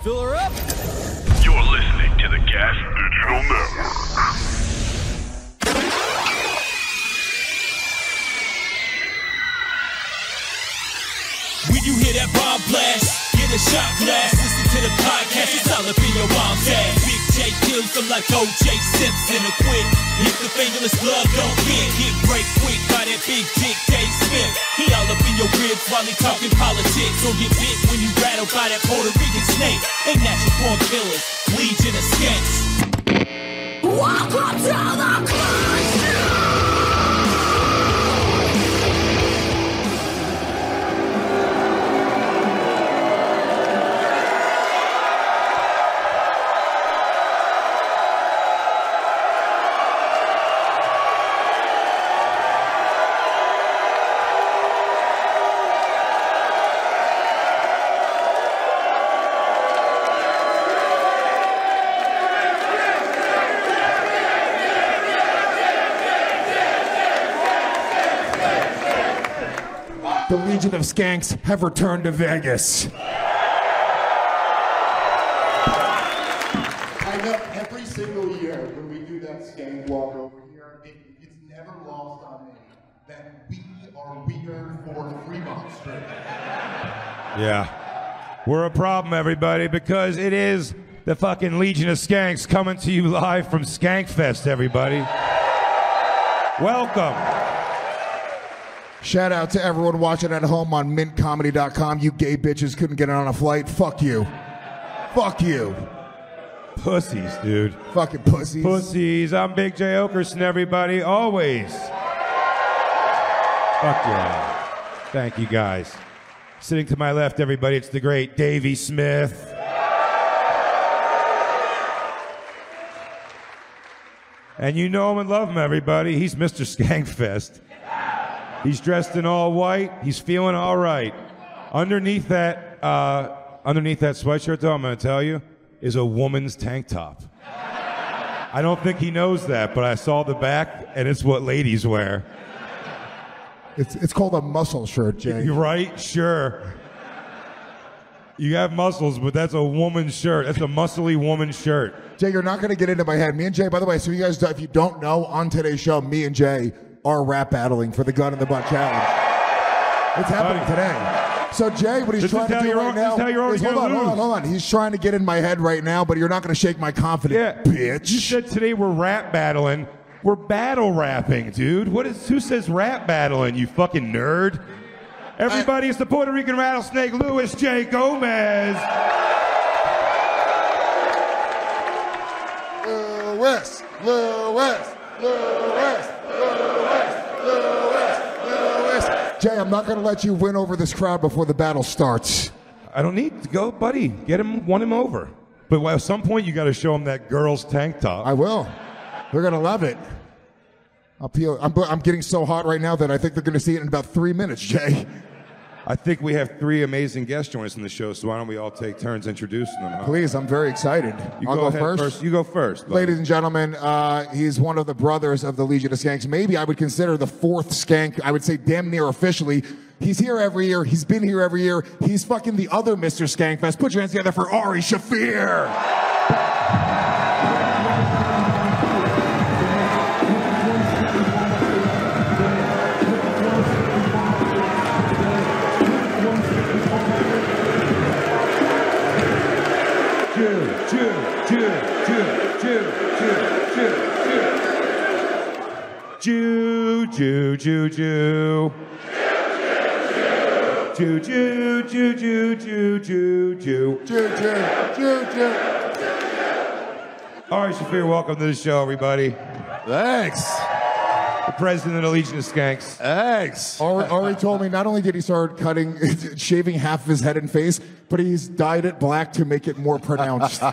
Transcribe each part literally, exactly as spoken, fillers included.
Fill her up. You're listening to the Gas Digital Network. When you hear that bomb blast, get a shot glass. Listen to the podcast, it's all up in your mom's ass. Big J kills them like O J Simpson or quit. If the fingerless glove don't fit, get break quick by that big dick Dave Smith. He all up in your ribs while he talking politics. Or get bit when you rattle by that Puerto Rican snake. They natural born killers, legion of skanks. Welcome to the Clash! The Legion of Skanks have returned to Vegas. I know every single year when we do that skank walk over here, it, it's never lost on me that we are weaker for three months straight. Yeah. We're a problem, everybody, because it is the fucking Legion of Skanks coming to you live from Skankfest, everybody. Welcome. Shout out to everyone watching at home on mint comedy dot com. You gay bitches couldn't get on a flight. Fuck you. Fuck you. Pussies, dude. Fucking pussies. Pussies. I'm Big J Okerson, everybody. Always. Fuck yeah. Thank you, guys. Sitting to my left, everybody, it's the great Davey Smith. And you know him and love him, everybody. He's Mister Skankfest. He's dressed in all white. He's feeling all right. Underneath that, uh, underneath that sweatshirt, though, I'm going to tell you, is a woman's tank top. I don't think he knows that, but I saw the back, and it's what ladies wear. It's it's called a muscle shirt, Jay. You're right, sure. You have muscles, but that's a woman's shirt. That's a muscly woman's shirt. Jay, you're not going to get into my head. Me and Jay, by the way, so you guys, if you don't know, on today's show, me and Jay are rap battling for the Gun in the Butt Challenge. It's happening today. So Jay, what he's This trying is to how do you're right al- now this is how you're always is, hold on, gonna hold on, lose. hold on. He's trying to get in my head right now, but you're not going to shake my confidence, Yeah, bitch. You said today we're rap battling. We're battle rapping, dude. What is? Who says rap battling? You fucking nerd. Everybody, it's the Puerto Rican rattlesnake, Luis J. Gomez. Lewis, Lewis, Lewis, Lewis, Lewis, Lewis. Jay, I'm not going to let you win over this crowd before the battle starts. I don't need to go, buddy. Get him, won him over. But at some point, you got to show him that girl's tank top. I will. They're going to love it. I'll peel. I'm, I'm getting so hot right now that I think they're going to see it in about three minutes, Jay. I think we have three amazing guests join us in the show, so why don't we all take turns introducing them? Huh? Please, I'm very excited. You I'll go, go, ahead first. first. You go first. buddy. Ladies and gentlemen, uh, he's one of the brothers of the Legion of Skanks. Maybe I would consider the fourth skank. I would say damn near officially. He's here every year. He's been here every year. He's fucking the other Mister Skankfest. Put your hands together for Ari Shafir. Jew, Jew, Jew, Jew. Jew, Jew, Jew, Jew, Jew, Jew, Jew. Jew, Jew, Jew, Jew. Ari Shafir, welcome to the show, everybody. Thanks. The president of the Legion of Skanks. Thanks. Ari, Ari told me not only did he start cutting, shaving half of his head and face, but he's dyed it black to make it more pronounced.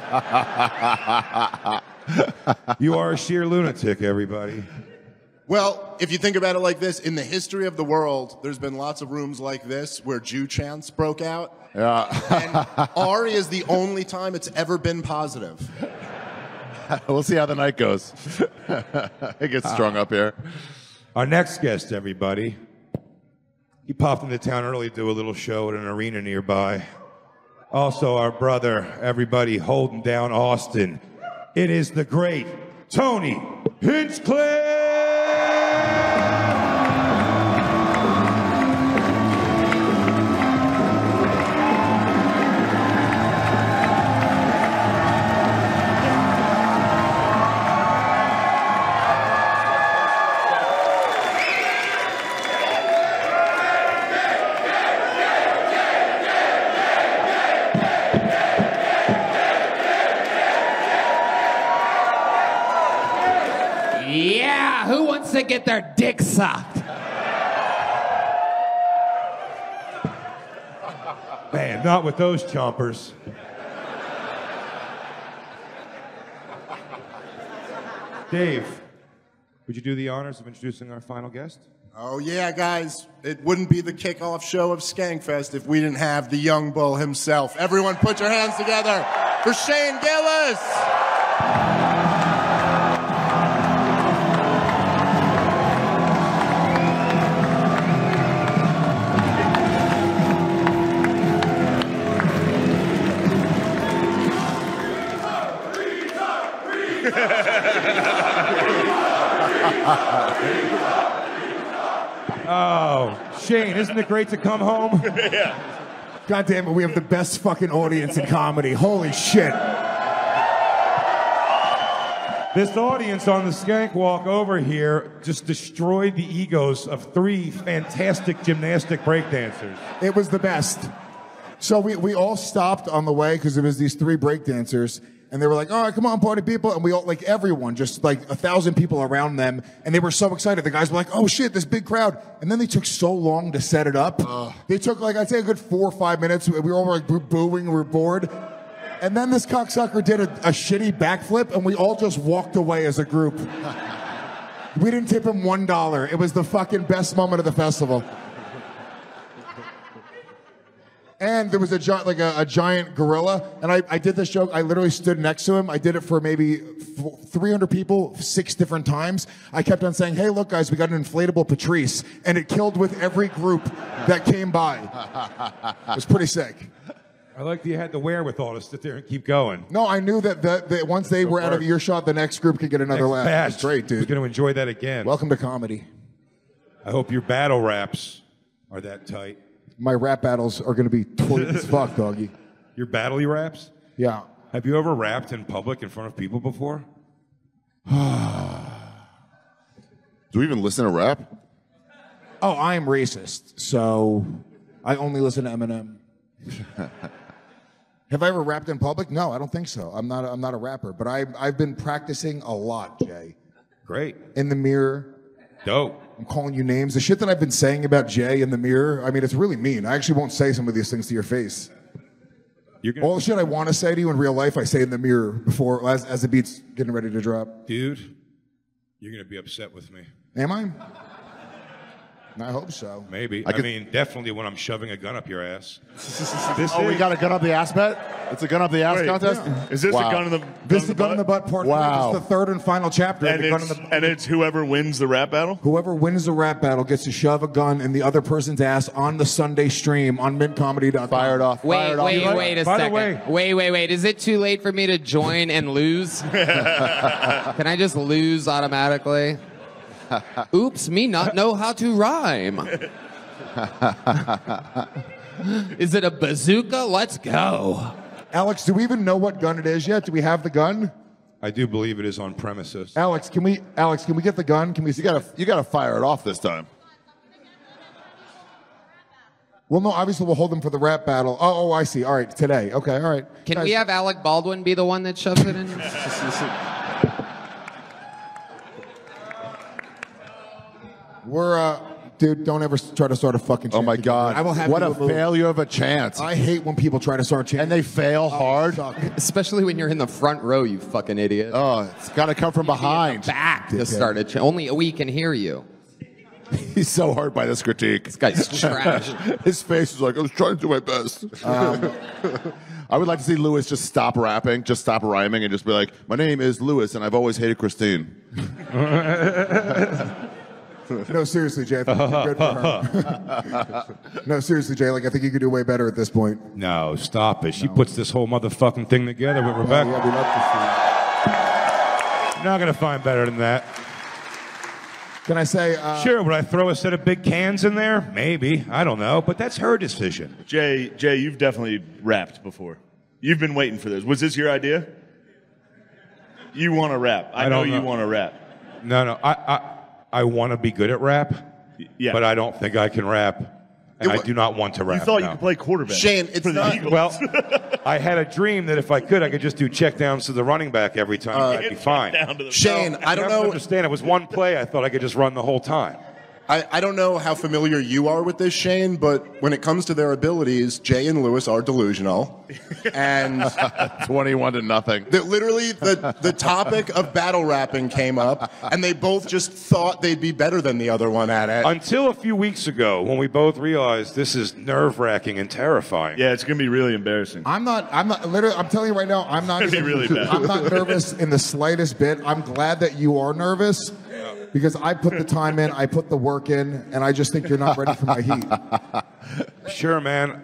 You are a sheer lunatic, everybody. Well, if you think about it like this, in the history of the world, there's been lots of rooms like this where Jew chants broke out. Yeah. And Ari is the only time it's ever been positive. We'll see how the night goes. It gets strung up here. Our next guest, everybody. He popped into town early to do a little show at an arena nearby. Also, our brother, everybody holding down Austin. It is the great Tony Hinchcliffe! Yeah, who wants to get their dick sucked? Man, not with those chompers. Dave, would you do the honors of introducing our final guest? Oh, yeah, guys. It wouldn't be the kickoff show of Skankfest if we didn't have the young bull himself. Everyone put your hands together for Shane Gillis! Oh, Shane, isn't it great to come home? Yeah. God damn it, we have the best fucking audience in comedy. Holy shit. This audience on the Skank Walk over here just destroyed the egos of three fantastic gymnastic breakdancers. It was the best. So we, we all stopped on the way because it was these three breakdancers. And they were like, all right, come on, party people. And we all, like everyone, just like a thousand people around them. And they were so excited. The guys were like, oh shit, this big crowd. And then they took so long to set it up. Uh. They took like, I'd say a good four or five minutes. We were all like booing, we were bored. And then this cocksucker did a, a shitty backflip and we all just walked away as a group. We didn't tip him one dollar. It was the fucking best moment of the festival. And there was a gi- like a, a giant gorilla, and I, I did this joke. I literally stood next to him. I did it for maybe f- three hundred people, six different times. I kept on saying, "Hey, look, guys, we got an inflatable Patrice," and it killed with every group that came by. It was pretty sick. I like that you had the wherewithal to sit there and keep going. No, I knew that, that, that once they were out of earshot, the next group could get another Next laugh. batch It was great, dude. was going to enjoy that again. Welcome to comedy. I hope your battle raps are that tight. My rap battles are going to be tight as fuck, doggy. Your battle raps? Yeah. Have you ever rapped in public in front of people before? Do we even listen to rap? Oh, I am racist, so I only listen to Eminem. Have I ever rapped in public? No, I don't think so. I'm not. A, I'm not a rapper, but I, I've been practicing a lot, Jay. Great. In the mirror. Dope. I'm calling you names. The shit that I've been saying about Jay in the mirror, I mean, it's really mean. I actually won't say some of these things to your face. You're gonna All the shit I want to say to you in real life, I say in the mirror before, as, as the beat's getting ready to drop. Dude, you're going to be upset with me. Am I? I hope so. Maybe. I I, could- mean, definitely when I'm shoving a gun up your ass. This oh, we got a gun up the ass bet? It's a gun up the ass Wait, contest? yeah. Is this Wow. a gun in the This is the gun in the butt part. Wow. It's the third and final chapter. of And the gun in it's, the, and it's whoever wins the rap battle? Whoever wins the rap battle gets to shove a gun in the other person's ass on the Sunday stream on mint comedy dot com. Fired off. Wait, fired wait, off. wait a By the second. way- wait, wait, wait. Is it too late for me to join and lose? Can I just lose automatically? Oops, me not know how to rhyme. Is it a bazooka? Let's go. Alex, do we even know what gun it is yet? Do we have the gun? I do believe it is on premises. Alex, can we Alex, can we get the gun? Can we You gotta, you gotta fire it off this time. Well, no, obviously we'll hold them for the rap battle. Oh, oh, I see. All right, today. Okay, all right. Can Guys, we have Alec Baldwin be the one that shoves it in? We're uh dude, don't ever try to start a fucking Oh my chant. God. I will have what you a removed. failure of a chance. I hate when people try to start chanting. And they fail hard. Suck. Especially when you're in the front row, you fucking idiot. Oh, it's gotta come from behind. Back to start a ch- Only we can hear you. He's so hurt by this critique. This guy's trash. His face is like, I was trying to do my best. Um, I would like to see Lewis just stop rapping, just stop rhyming, and just be like, my name is Lewis, and I've always hated Christine. No, seriously, Jay. I think you're good for her. No, seriously, Jay. Like I think you could do way better at this point. No, stop it. She puts this whole motherfucking thing together with Rebecca. Yeah, we love to see. You're not gonna find better than that. Can I say? Uh, Sure, would I throw a set of big cans in there? Maybe. I don't know, but that's her decision. Jay, Jay, you've definitely rapped before. You've been waiting for this. Was this your idea? You want to rap. I, I know, don't you know. want to rap. No, no. I I, I want to be good at rap, Yeah. but I don't think I can rap. And It I wa- do not want to rap. You thought no. you could play quarterback. Shane, it's for the not- Eagles. Well, I had a dream that if I could, I could just do check downs to the running back every time. I'd be fine. Down to the Shane, I don't You have to know. understand. It was one play. I thought I could just run the whole time. I, I don't know how familiar you are with this, Shane, but when it comes to their abilities, Jay and Lewis are delusional. And twenty-one to nothing. that literally the, the topic of battle rapping came up, and they both just thought they'd be better than the other one at it. Until a few weeks ago, when we both realized this is nerve-wracking and terrifying. Yeah, it's gonna be really embarrassing. I'm not. I'm not. Literally, I'm telling you right now. I'm not. It's gonna be even- really bad. I'm not nervous in the slightest bit. I'm glad that you are nervous because I put the time in, I put the work in, and I just think you're not ready for my heat. Sure, man.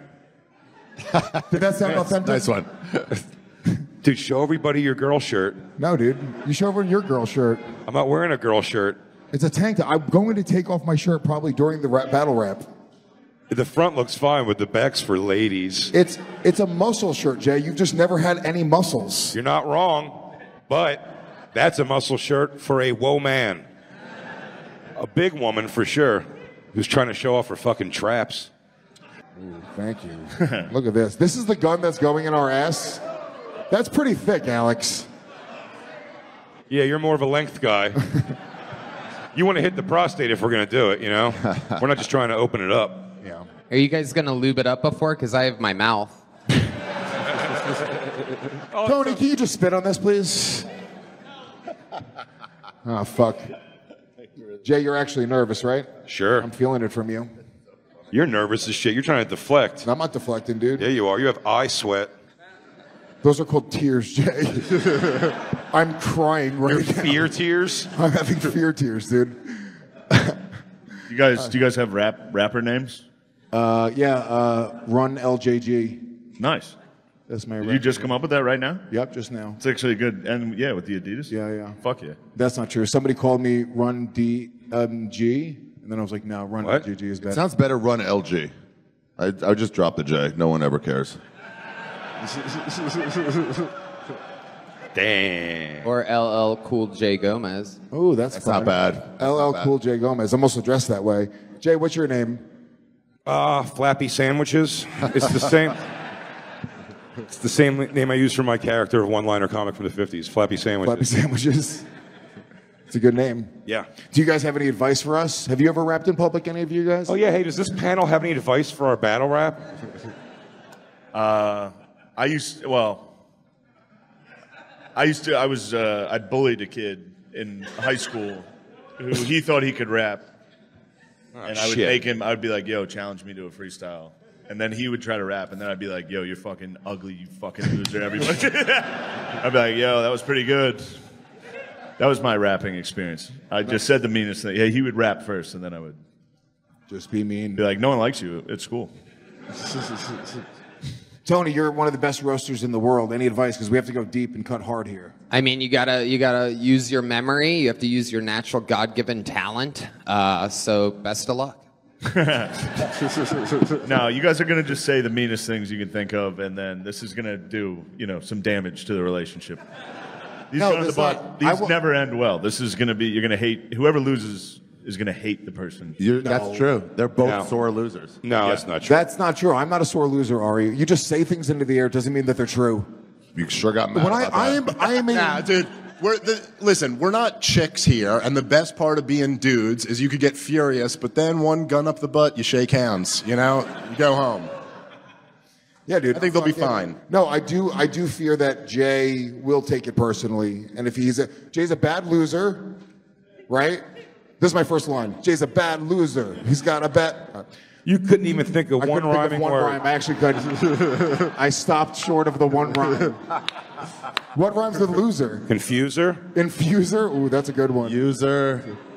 Did that sound authentic? Nice one. Dude, show everybody your girl shirt. No, dude. You show over your girl shirt. I'm not wearing a girl shirt. It's a tank top. I'm going to take off my shirt probably during the rap, battle rap. The front looks fine with the back's for ladies. It's it's a muscle shirt, Jay. You've just never had any muscles. You're not wrong, but that's a muscle shirt for a whoa man. A big woman for sure, who's trying to show off her fucking traps. Ooh, thank you. Look at this. This is the gun that's going in our ass. That's pretty thick, Alex. Yeah, you're more of a length guy. You want to hit the prostate if we're going to do it, you know? We're not just trying to open it up. Yeah. Are you guys gonna lube it up before? Because I have my mouth. Tony, can you just spit on this, please? Oh, fuck. Jay, you're actually nervous, right? Sure. I'm feeling it from you. You're nervous as shit. You're trying to deflect. I'm not deflecting, dude. Yeah, you are. You have eye sweat. Those are called tears, Jay. I'm crying right Your now. fear tears? I'm having fear tears, dude. You guys, do you guys have rap rapper names? Uh, yeah, uh, Run L J G. Nice. That's my Did rap you just name. come up with that right now? Yep, just now. It's actually good. And yeah, with the Adidas? Yeah, yeah. Fuck yeah. That's not true. Somebody called me Run D M G, and then I was like, no, Run What? L J G is better. Sounds better. Run L G. I I just dropped the J. No one ever cares. Damn. Or L L Cool J Gomez. Oh, that's, That's fun. not bad. L L Not bad. Cool J Gomez. I'm also dressed that way. Jay, what's your name? Uh, flappy sandwiches. It's the same. It's the same name I use for my character of one-liner comic from the fifties. Flappy sandwiches. Flappy Sandwiches. It's a good name. Yeah. Do you guys have any advice for us? Have you ever rapped in public, any of you guys? Oh yeah. Hey, does this panel have any advice for our battle rap? Uh, I used well. I used to. I was. Uh, I bullied a kid in high school who he thought he could rap, and I would shit. make him. I would be like, "Yo, challenge me to a freestyle," and then he would try to rap, and then I'd be like, "Yo, you're fucking ugly, you fucking loser." Everybody. I'd be like, "Yo, that was pretty good." That was my rapping experience. I just said the meanest thing. Yeah, he would rap first, and then I would Just be mean. be like, "No one likes you. It's cool." Tony, you're one of the best roasters in the world. Any advice? Because we have to go deep and cut hard here. I mean, you gotta you gotta use your memory. You have to use your natural God-given talent. Uh, so best of luck. No, you guys are gonna just say the meanest things you can think of, and then this is gonna do, you know, some damage to the relationship. These No, go to the that's butt. not- I These wa- never end well. This is gonna be. You're gonna hate whoever loses is gonna hate the person. You're, That's true. They're both No. sore losers. No, Yeah. that's not true. That's not true. I'm not a sore loser, Ari. You just say things into the air. It doesn't mean that they're true. You sure got mad When I, about I that. am, I am a, Nah, dude. We're the, listen, we're not chicks here, and the best part of being dudes is you could get furious, but then one gun up the butt, you shake hands. You know, you go home. Yeah, dude. I think they'll be Fuck yeah. fine. No, I do. I do fear that Jay will take it personally, and if he's a Jay's a bad loser, right? This is my first line. Jay's a bad loser. He's got a bad. You couldn't even think of I one couldn't think of rhyming one word. rhyme. I actually couldn't. I stopped short of the one rhyme. What rhymes with loser? Confuser. Infuser. Ooh, that's a good one. User.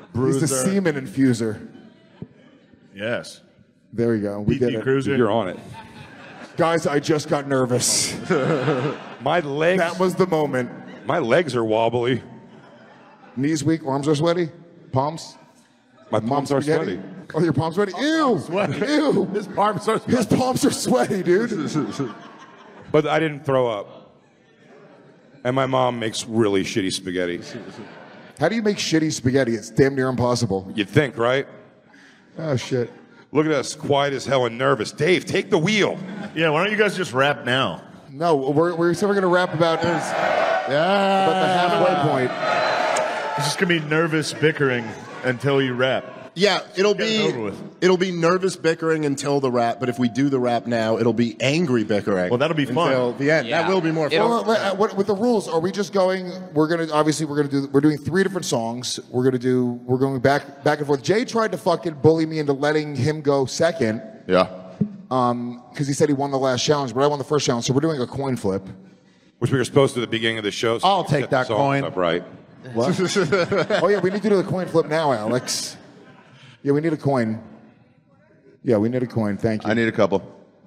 Bruiser. He's the semen infuser. Yes. There we go. We P T did it. Cruiser. You're on it. Guys, I just got nervous. My legs. That was the moment. My legs are wobbly. Knees weak, arms are sweaty, palms. My palms are spaghetti? sweaty. Oh, your palms sweaty? Ew! Ew! His palms are His palms are sweaty, dude. But I didn't throw up. And my mom makes really shitty spaghetti. How do you make shitty spaghetti? It's damn near impossible. You'd think, right? Oh, shit. Look at us, quiet as hell and nervous. Dave, take the wheel. Yeah, why don't you guys just rap now? No, we're, we're, so we're going to rap about, Yeah. about the halfway point. It's just gonna be nervous bickering until you rap. Yeah, it'll Get it be over with. it'll be nervous bickering until the rap. But if we do the rap now, it'll be angry bickering. Well, that'll be fun. until the end. Yeah. That will be more fun. It'll- Well, uh, what, with the rules, are we just going? We're gonna obviously we're gonna do. We're doing three different songs. We're gonna do. We're going back back and forth. Jay tried to fucking bully me into letting him go second Yeah. because he said he won the last challenge, but I won the first challenge. So we're doing a coin flip. Which we were supposed to at the beginning of the show. So I'll we take set the that songs coin. Up right. What? Oh yeah, we need to do the coin flip now, Alex. Yeah, we need a coin. Yeah, we need a coin. Thank you. I need a couple.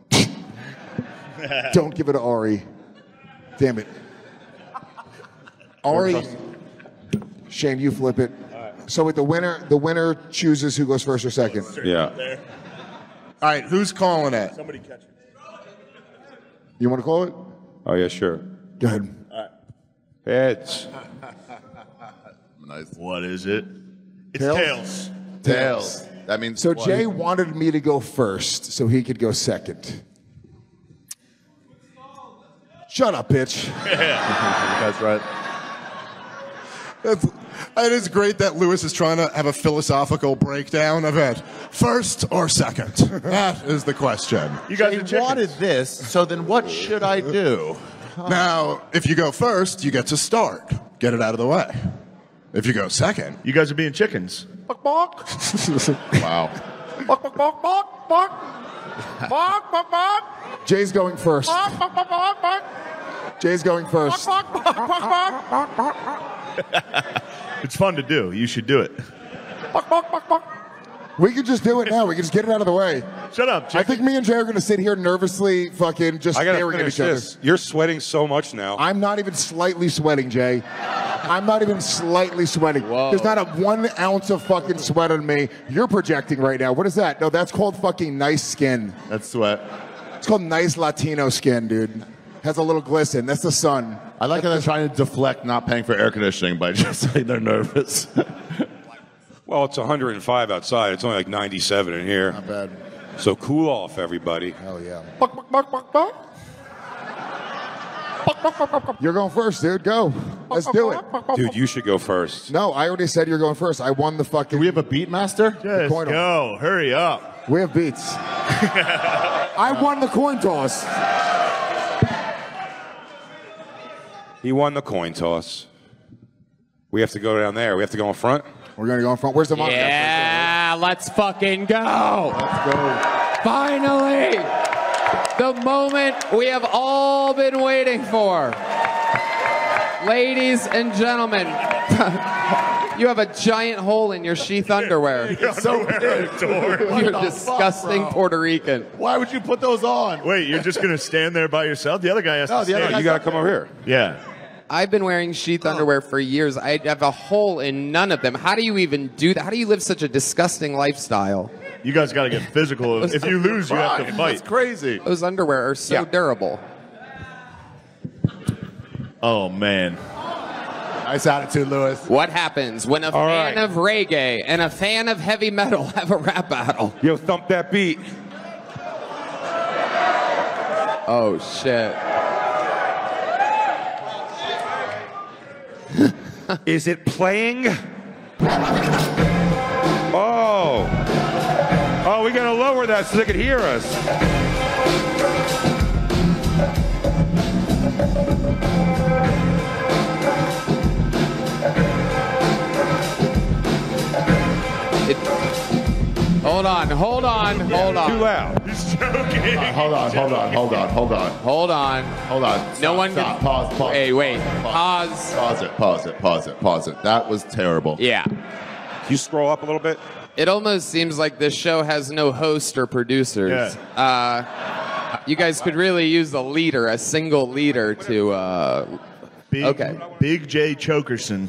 Don't give it to Ari. Damn it. Ari. Shane, you flip it. So with the winner, the winner chooses who goes first or second. Yeah. All right, who's calling it? Somebody catch it. You want to call it? Oh, yeah, sure. Go ahead. Heads. Nice. What is it? It's Tails? tails. Tails. That means So what? Jay wanted me to go first so he could go second. Shut up, bitch. That's right. That's, it is great that Lewis is trying to have a philosophical breakdown of it. First or second? That is the question. You guys He are chickens. wanted this, so then what should I do? Now, if you go first, you get to start. Get it out of the way. If you go second, You guys are being chickens. Wow. Jay's going first. Jay's going first. It's fun to do. You should do it. We can just do it now. We can just get it out of the way. Shut up, I chicken. think me and Jay are going to sit here nervously fucking just I gotta staring at finish each other. this. You're sweating so much now. I'm not even slightly sweating, Jay. I'm not even slightly sweating. There's not a one ounce of fucking sweat on me. You're projecting right now. What is that? No, that's called fucking nice skin. That's sweat. It's called nice Latino skin, dude. Has a little glisten. That's the sun. I like how they're trying to deflect not paying for air conditioning by just saying they're nervous. Well, it's one hundred five outside. It's only like ninety-seven in here. Not bad. So cool off, everybody. Hell yeah. You're going first, dude. Go. Let's do it. Dude, you should go first. No, I already said you're going first. I won the fucking. Do we have a beat master? Just coin go. Hurry up. We have beats. I won the coin toss. He won the coin toss. We have to go down there. We have to go in front. We're gonna go in front. Where's the monitor? Yeah, let's fucking go. Let's go. Finally, the moment we have all been waiting for. Ladies and gentlemen, you have a giant hole in your sheath underwear. It's so big. You're disgusting Puerto Rican. Why would you put those on? Wait, you're just gonna stand there by yourself? The other guy has No, to the other stand. guy- You got to come over here. Yeah. I've been wearing sheath underwear for years. I have a hole in none of them. How do you even do that? How do you live such a disgusting lifestyle? You guys got to get physical. If you lose, you have to That's fight. crazy. Those underwear are so Yeah. durable. Oh, man. Nice attitude, Lewis. What happens when a All fan right. of reggae and a fan of heavy metal have a rap battle? Yo, thump that beat. Oh, shit. Is it playing? Oh. Oh, we got to lower that so they can hear us. It, hold on, hold on, hold Too on. loud. He's joking. Hold on, hold on, hold on, hold on, Hold on. hold on. No Stop, one stop. can. Pause, pause. Hey, wait. Pause. Pause. Pause it, pause it, pause it, pause it. That was terrible. Yeah. Can you scroll up a little bit? It almost seems like this show has no host or producers. Yeah. Uh, you guys could really use a leader, a single leader to. Uh, Big, okay. Big J Chokerson.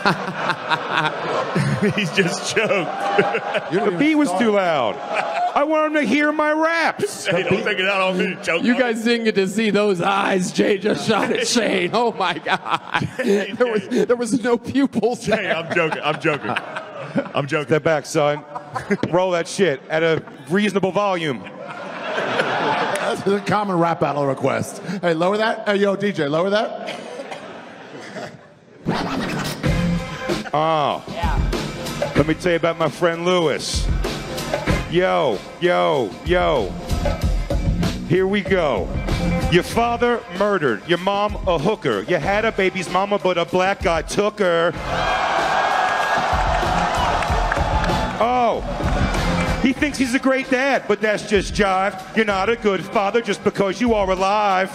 He's just choked. The beat was too loud. I want him to hear my raps. Hey, don't take it out on me, choke. You guys didn't get to see those eyes Jay just shot at Shane. Oh my God. There was there was no pupils Hey, there. I'm joking. I'm joking. I'm joking. Step back, son. Roll that shit at a reasonable volume. That's a common rap battle request. Hey, lower that. Hey, yo, D J, lower that. Oh. Let me tell you about my friend Lewis. Yo, yo, yo. Here we go. Your father murdered. Your mom a hooker. You had a baby's mama, but a black guy took her. Oh. He thinks he's a great dad, but that's just jive. You're not a good father just because you are alive.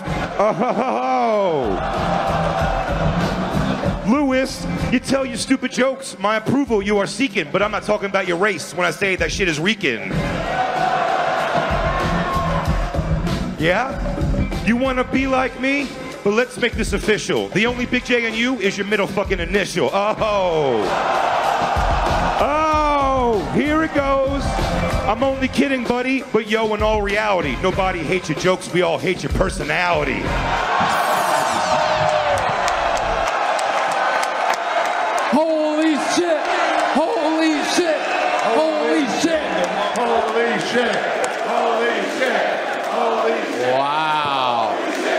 Oh. Lewis, you tell your stupid jokes. My approval you are seeking, but I'm not talking about your race when I say that shit is reeking. Yeah? You want to be like me? But let's make this official. The only big J in you is your middle fucking initial. Oh. Oh, here it goes. I'm only kidding, buddy, but yo, in all reality, nobody hates your jokes, we all hate your personality. Holy shit! Holy shit! Holy shit! Holy shit! Holy shit! Holy shit! Wow!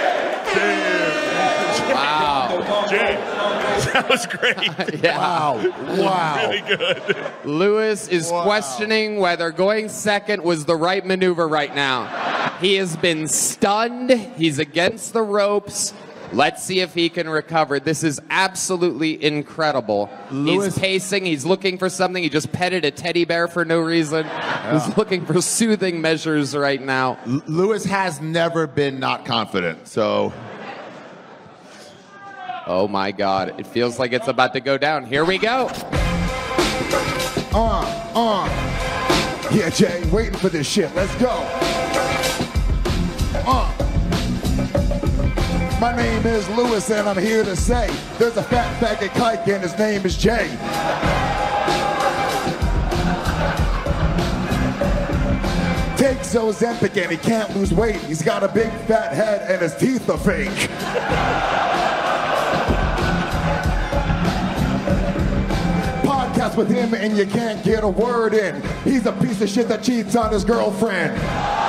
Wow! Jay, that was great. Yeah. Wow! Wow! Really good. Lewis is Wow. questioning whether going second was the right maneuver right now. He has been stunned. He's against the ropes. Let's see if he can recover. This is absolutely incredible. Lewis- He's pacing. He's looking for something. He just petted a teddy bear for no reason. He's looking for soothing measures right now. L- Lewis has never been not confident, so Oh my God. It feels like it's about to go down. Here we go. Uh, uh. Yeah, Jay, waiting for this shit. Let's go. Uh. My name is Lewis, and I'm here to say there's a fat faggot kike, and his name is Jay. Takes Ozempic, and he can't lose weight. He's got a big fat head, and his teeth are fake. Podcast with him, and you can't get a word in. He's a piece of shit that cheats on his girlfriend.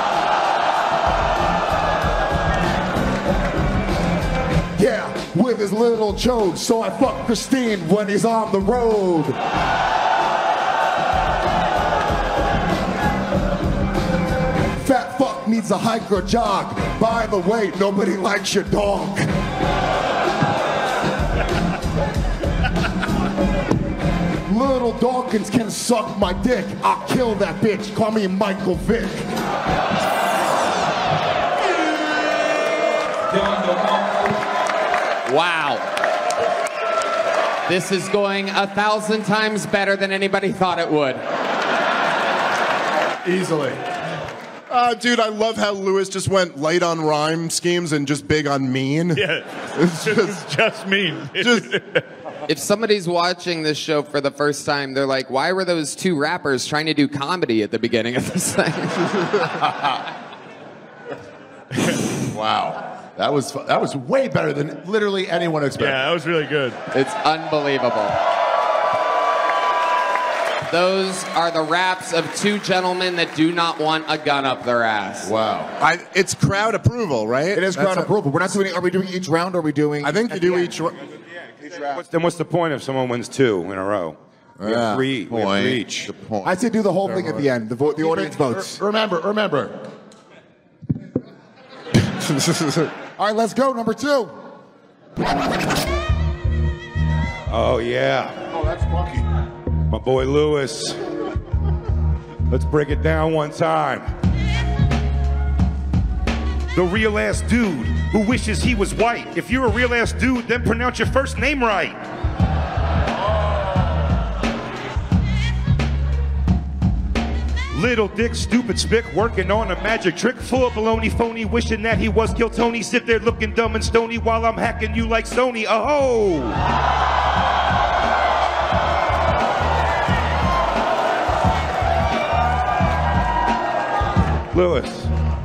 Yeah, with his little chode, so I fuck Christine when he's on the road. Fat fuck needs a hike or jog. By the way, nobody likes your dog. Little Dawkins can suck my dick. I'll kill that bitch. Call me Michael Vick. Wow. This is going a thousand times better than anybody thought it would. easily. Uh, dude, I love how Lewis just went light on rhyme schemes and just big on mean. Yeah, It's just, just mean. just If somebody's watching this show for the first time, they're like, why were those two rappers trying to do comedy at the beginning of this thing? Wow. That was fu- that was way better than literally anyone expected. Yeah, that was really good. It's unbelievable. Those are the raps of two gentlemen that do not want a gun up their ass. Wow. I, it's crowd approval, right? It is That's crowd a- approval. We're not doing. Are we doing each round? Or are we doing? I think you at do the each. ro- What's, then what's the point if someone wins two in a row? We Yeah, have three. We have point. three each. The point. end? I say do the whole thing at the end. The vote. The audience votes. Remember, remember. All right, let's go. Number two. Oh, yeah. Oh, that's funky. My boy Lewis. Let's break it down one time. The real ass dude who wishes he was white. If you're a real ass dude, then pronounce your first name right. Little dick, stupid spick, working on a magic trick. Full of baloney, phony, wishing that he was Kill Tony. Sit there looking dumb and stony while I'm hacking you like Sony. Oh! Lewis.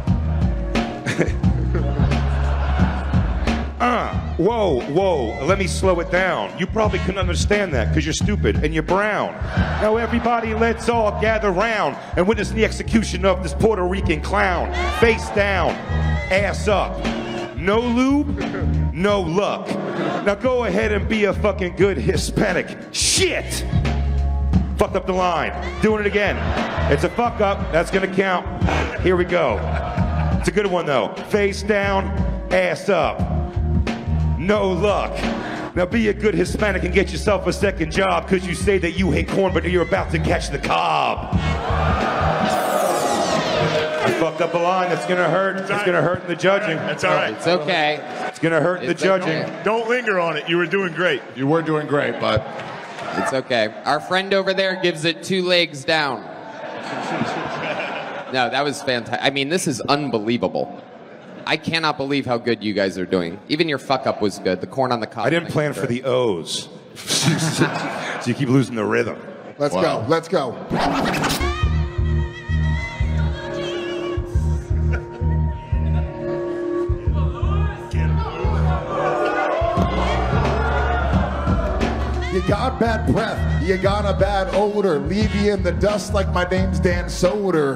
uh, whoa, whoa, let me slow it down. You probably couldn't understand that because you're stupid and you're brown. Now everybody, let's all gather round and witness the execution of this Puerto Rican clown. Face down, ass up. No lube, no luck. Now go ahead and be a fucking good Hispanic. Shit! Fucked up the line. Doing it again. It's a fuck up. That's gonna count. Here we go. It's a good one though. Face down, ass up. No luck. Now be a good Hispanic and get yourself a second job because you say that you hate corn but you're about to catch the cob. I fucked up a line. That's gonna hurt. It's gonna hurt in the judging. That's all right. It's okay. It's gonna hurt in the It's judging. okay. Don't linger on it. You were doing great. You were doing great, but It's okay. Our friend over there gives it two legs down. No, that was fantastic. I mean, this is unbelievable. I cannot believe how good you guys are doing. Even your fuck up was good. The corn on the cob. I didn't plan for the O's. So you keep losing the rhythm. Let's Wow. go. Let's go. You got bad breath, you got a bad odor, leave you in the dust like my name's Dan Soder.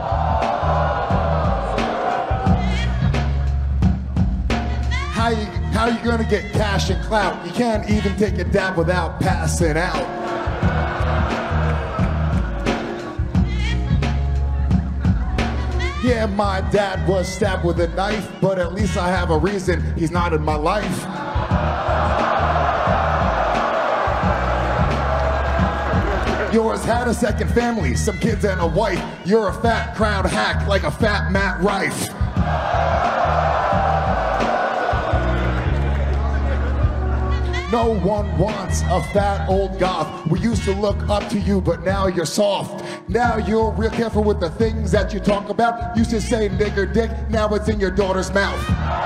How you, how you gonna get cash and clout? You can't even take a dab without passing out. Yeah, my dad was stabbed with a knife, but at least I have a reason he's not in my life. Yours had a second family, some kids and a wife. You're a fat crowd hack like a fat Matt Rife. No one wants a fat old goth. We used to look up to you, but now you're soft. Now you're real careful with the things that you talk about. Used to say nigger dick, now it's in your daughter's mouth.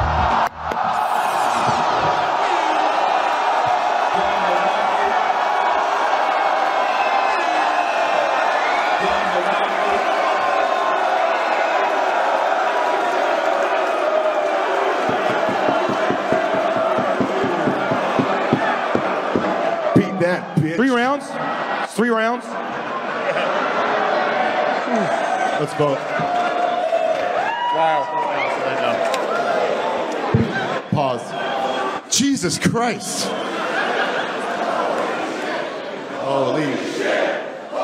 Beat that, bitch. Three rounds? Three rounds? let's vote. Pause. Jesus Christ. Holy shit.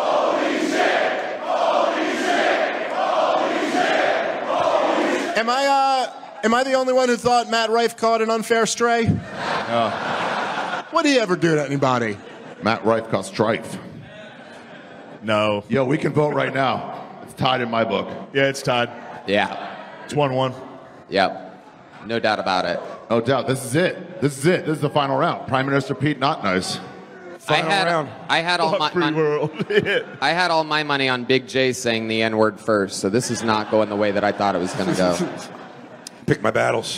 Am I, uh, am I the only one who thought Matt Rife caught an unfair stray? What did he ever do to anybody? Matt Rife caught strife. No. Yo, we can vote right now. It's tied in my book. Yeah, it's tied. Yeah. It's one one. Yep. No doubt about it. No doubt. This is it. This is it. This is the final round. Prime Minister Pete Not Nice. Final I had, round. I had all my, Fuck free my world. I had all my money on Big J saying the N word first, so this is not going the way that I thought it was going to go. Pick my battles.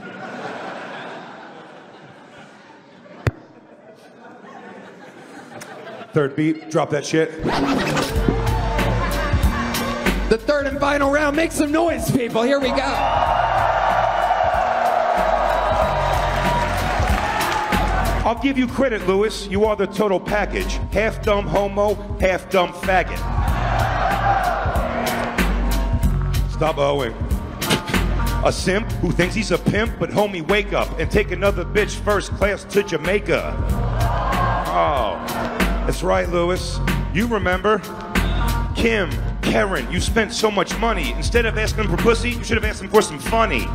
Third beat, drop that shit. The third and final round. Make some noise, people. Here we go. I'll give you credit, Lewis. You are the total package. Half dumb homo, half dumb faggot. Stop owing. A simp who thinks he's a pimp, but homie, wake up and take another bitch first class to Jamaica. Oh, that's right, Lewis. You remember? Kim, Karen, you spent so much money. Instead of asking for pussy, you should have asked him for some funny.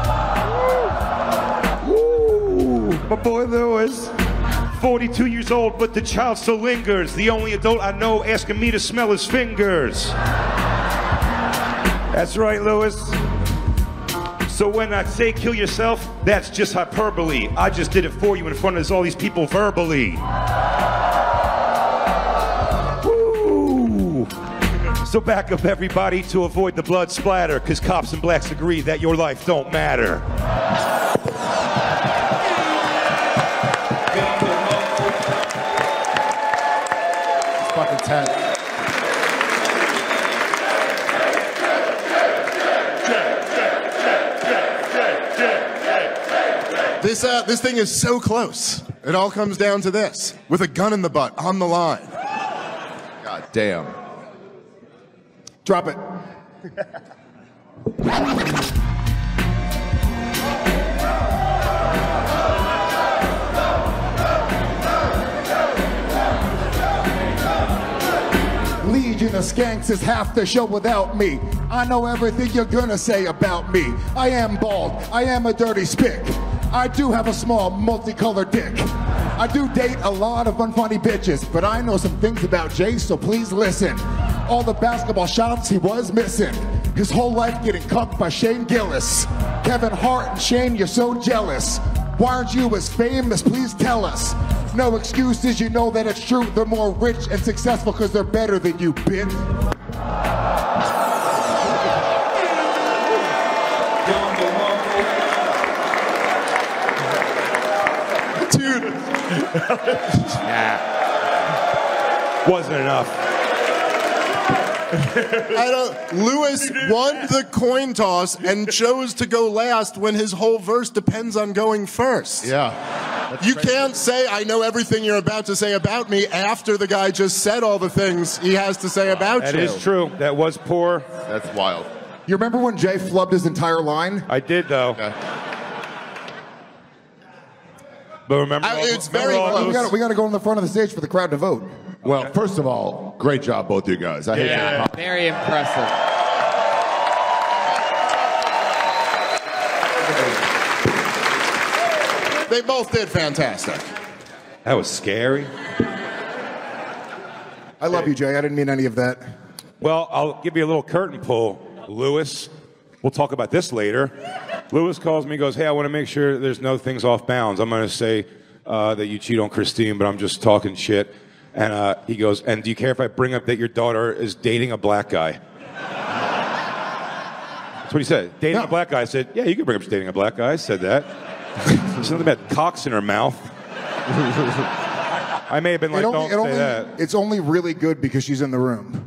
Woo, my boy Lewis. forty-two years old, but the child still lingers. The only adult I know asking me to smell his fingers. That's right, Lewis. So when I say kill yourself, that's just hyperbole. I just did it for you in front of all these people verbally. Woo! So back up everybody to avoid the blood splatter, cause cops and blacks agree that your life don't matter. It's fucking tense. This, uh, this thing is so close. It all comes down to this. With a gun in the butt, on the line. God damn. Drop it. Legion of Skanks is half the show without me. I know everything you're gonna say about me. I am bald. I am a dirty spick. I do have a small multicolored dick. I do date a lot of unfunny bitches, but I know some things about Jay, so please listen. All the basketball shots he was missing. His whole life getting cucked by Shane Gillis. Kevin Hart and Shane, you're so jealous. Why aren't you as famous? Please tell us. No excuses, you know that it's true. They're more rich and successful because they're better than you, bitch. Dude. Nah. Wasn't enough. I don't, Lewis won the coin toss and chose to go last when his whole verse depends on going first. Yeah. You can't say, I know everything you're about to say about me after the guy just said all the things he has to say about That you. is true. That was poor. That's wild. You remember when Jay flubbed his entire line? I did, though. Okay. But remember, I- all- it's very remember all close. We those- gotta, we gotta go in the front of the stage for the crowd to vote. Well, first of all, great job, both you guys. I hate Yeah, that. very impressive. They both did fantastic. That was scary. I love you, Jay. I didn't mean any of that. Well, I'll give you a little curtain pull, Lewis. We'll talk about this later. Lewis calls me and goes, hey, I want to make sure there's no things off bounds. I'm going to say uh, that you cheat on Christine, but I'm just talking shit. And uh, he goes, and do you care if I bring up that your daughter is dating a black guy? That's what he said. Dating No. a black guy. I said, yeah, you can bring up she's dating a black guy. I said that. There's something about cocks in her mouth. I may have been like, It only- don't it say only- that. It's only really good because she's in the room.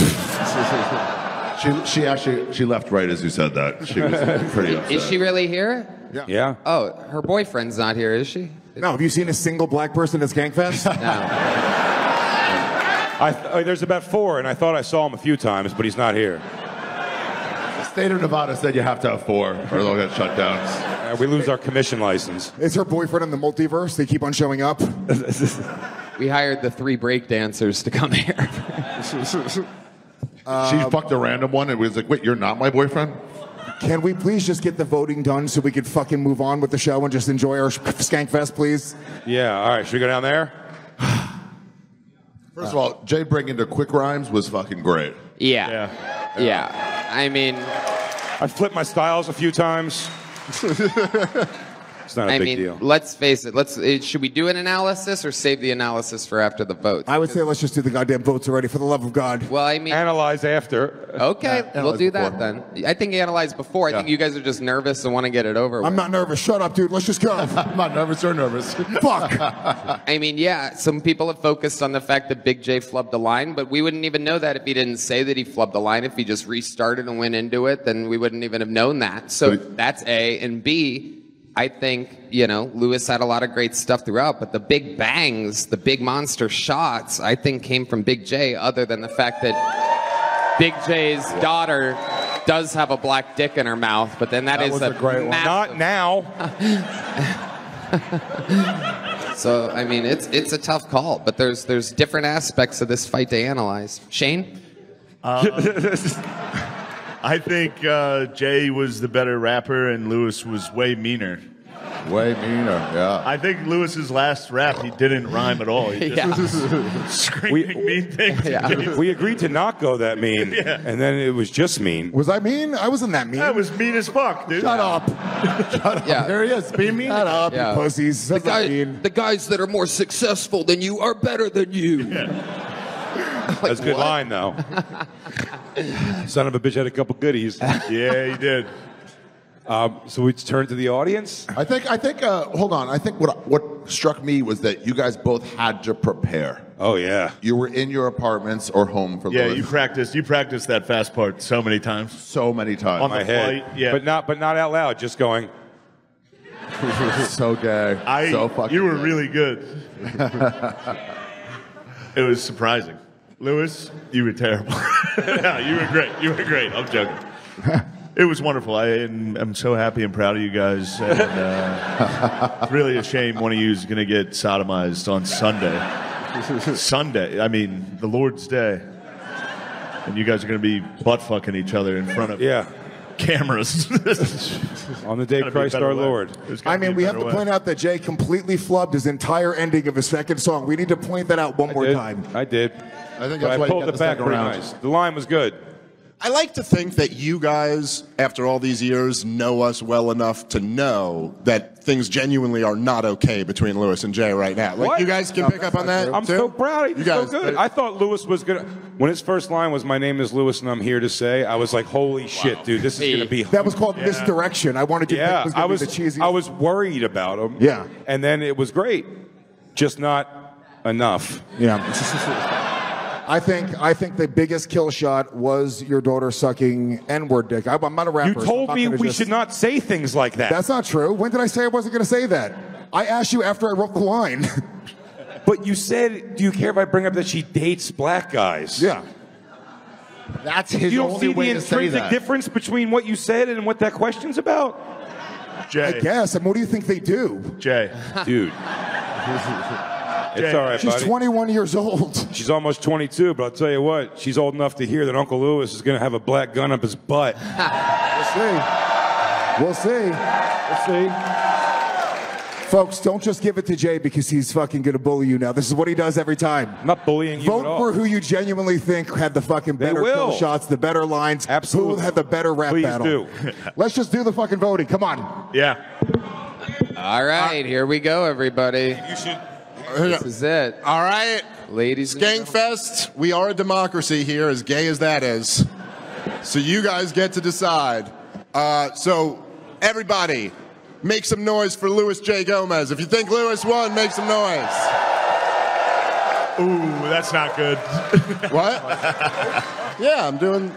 She, she actually she left right as you said that. She was pretty upset. Is she really here? Yeah. Oh, her boyfriend's not here, is she? No, have you seen a single black person at Skankfest? No. I th- uh, there's about four, and I thought I saw him a few times, but he's not here. The state of Nevada said you have to have four, or they'll get shut down. Uh, we lose our commission license. It's her boyfriend in the multiverse. They keep on showing up. We hired the three break dancers to come here. she fucked a random one and was like, wait, you're not my boyfriend? Can we please just get the voting done so we could fucking move on with the show and just enjoy our Skankfest, please? Yeah, all right. Should we go down there? First of all, Jay bringing the quick rhymes was fucking great. Yeah. Yeah. Yeah. I mean, I flipped my styles a few times. It's not a I big mean, deal. let's face it. Let's. uh, Should we do an analysis or save the analysis for after the vote? I would say let's just do the goddamn votes already, for the love of God. Well, I mean, Analyze after. okay, Yeah, we'll analyze do that before. then. I think analyze before. I think you guys are just nervous and want to get it over with. I'm not nervous. Shut up, dude. Let's just go. I'm not nervous or nervous. Fuck. I mean, yeah, some people have focused on the fact that Big J flubbed the line, but we wouldn't even know that if he didn't say that he flubbed the line. If he just restarted and went into it, then we wouldn't even have known that. So But- that's A. And B, I think, you know, Lewis had a lot of great stuff throughout, but the big bangs, the big monster shots, I think came from Big J, other than the fact that Big J's daughter does have a black dick in her mouth, but then that, That is was a great one. massive- Not now. So I mean, it's it's a tough call, but there's there's different aspects of this fight to analyze. Shane, I think uh, Jay was the better rapper and Lewis was way meaner. Way meaner, yeah. I think Lewis's last rap, he didn't rhyme at all. He just Yeah. was screaming mean things. Yeah. We agreed to not go that mean, Yeah. and then it was just mean. Was I mean? I wasn't that mean. That was mean as fuck, dude. Shut up. yeah, There he is, being mean. Shut up, Yeah. you pussies. the, That's not guy, mean. the guys that are more successful than you are better than you. That's a good what? line, though. Son of a bitch had a couple goodies. Yeah, he did. Um, so we turn to the audience. I think. I think. Uh, hold on. I think what what struck me was that you guys both had to prepare. Oh yeah. You were in your apartments or home for Yeah, Lewis you practiced. You practiced that fast part so many times. so many times. On My the head. flight, yeah. But not but not out loud. Just going. so gay. I, so fucking. you were gay. really good. It was surprising. Lewis, you were terrible. No, you were great. You were great. I'm joking. It was wonderful. I am I'm so happy and proud of you guys. And, uh, it's really a shame one of you is going to get sodomized on Sunday. Sunday. I mean, the Lord's Day. And you guys are going to be butt fucking each other in front of Yeah. cameras. On the day Gotta be a Christ better our way. Lord. There's gotta I mean, be a we have better to way. point out that Jay completely flubbed his entire ending of his second song. We need to point that out one more Did. time. I did. I think But that's I why you pulled got it the back second pretty round. nice. The line was good. I like to think that you guys, after all these years, know us well enough to know that things genuinely are not okay between Lewis and Jay right now. Like, What? you guys can No, pick that's up on not that. true. I'm too? so proud. He's You guys, so good. I thought Lewis was gonna. When his first line was "My name is Lewis and I'm here to say," I was like, "Holy shit, dude! This is Hey. gonna be." That was called misdirection. I wanted you to think Yeah, it was I going to was. be the cheesy. I was worried about him. Yeah. and then it was great, just not enough. Yeah. I think I think the biggest kill shot was your daughter sucking N-word dick. I, I'm not a rapper. You so I'm told not me gonna we just- should not say things like that. That's not true. When did I say I wasn't going to say that? I asked you after I wrote the line. But you said, "Do you care if I bring up that she dates black guys?" Yeah. That's his You don't only see way the to say intrinsic that. difference between what you said and what that question's about, Jay. I guess. I mean, what do you think they do? Jay. dude. It's all right, She's buddy. twenty-one years old. She's almost twenty-two, but I'll tell you what, she's old enough to hear that Uncle Lewis is going to have a black gun up his butt. We'll see. We'll see. We'll see. Folks, don't just give it to Jay because he's fucking going to bully you now. This is what he does every time. I'm not bullying you Vote at all. for who you genuinely think had the fucking They better kill will. shots, the better lines. Absolutely. Who had the better rap Please battle. do. Let's just do the fucking voting. Come on. Yeah. All right, here we go, everybody. You should. This is it. All right. Ladies and gentlemen. Skankfest, we are a democracy here, as gay as that is. So you guys get to decide. Uh, so, everybody, make some noise for Louis J. Gomez. If you think Louis won, make some noise. Ooh, that's not good. What? Yeah, I'm doing.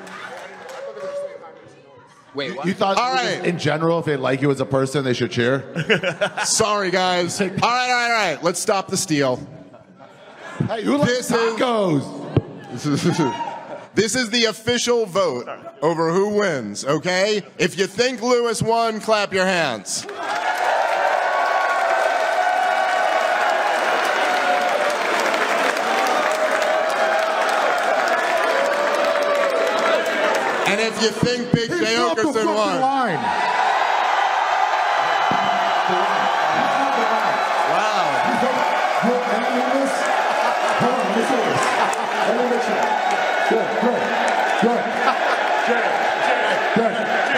Wait, what? You thought All just right. in general, if they like you as a person, they should cheer? Sorry, guys. All right, all right, all right. Let's stop the steal. Hey, who likes This is- tacos? This is the official vote over who wins, okay? If you think Lewis won, clap your hands. And if you think Big He J. dropped the Okerson fucking won, line. You're ending this? Hold on, let me say this. Let me make sure. Good, good, good. Good. Good.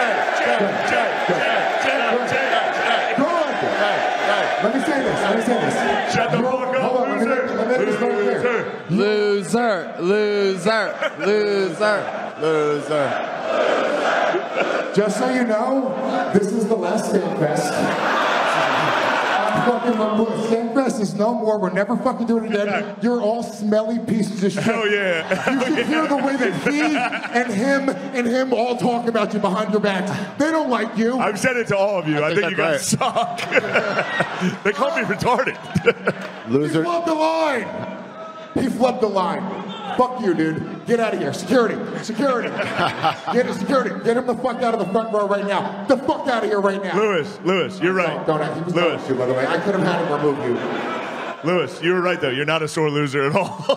Let me say this. Let me say this. Shut the You're- fuck up, Hold on, let me make- let me make this very clear. Loser, loser, loser, loser. Just so you know, this is the last Skankfest. I'm fucking Skankfest is no more. We're never fucking doing it again. You're all smelly pieces of shit. Hell yeah. You should hear the way that he and him and him all talk about you behind your backs. They don't like you. I've said it to all of you. I, think, think you guys suck. They call me retarded. He Loser. flubbed the line. He flubbed the line. Fuck you, dude. Get out of here. Security. Security. Get it, security. Get him the fuck out of the front row right now. The fuck out of here right now. Lewis, Lewis, you're right. Don't, don't, he was Lewis, going to, by the way. I could have had him remove you. Lewis, you were right though. You're not a sore loser at all.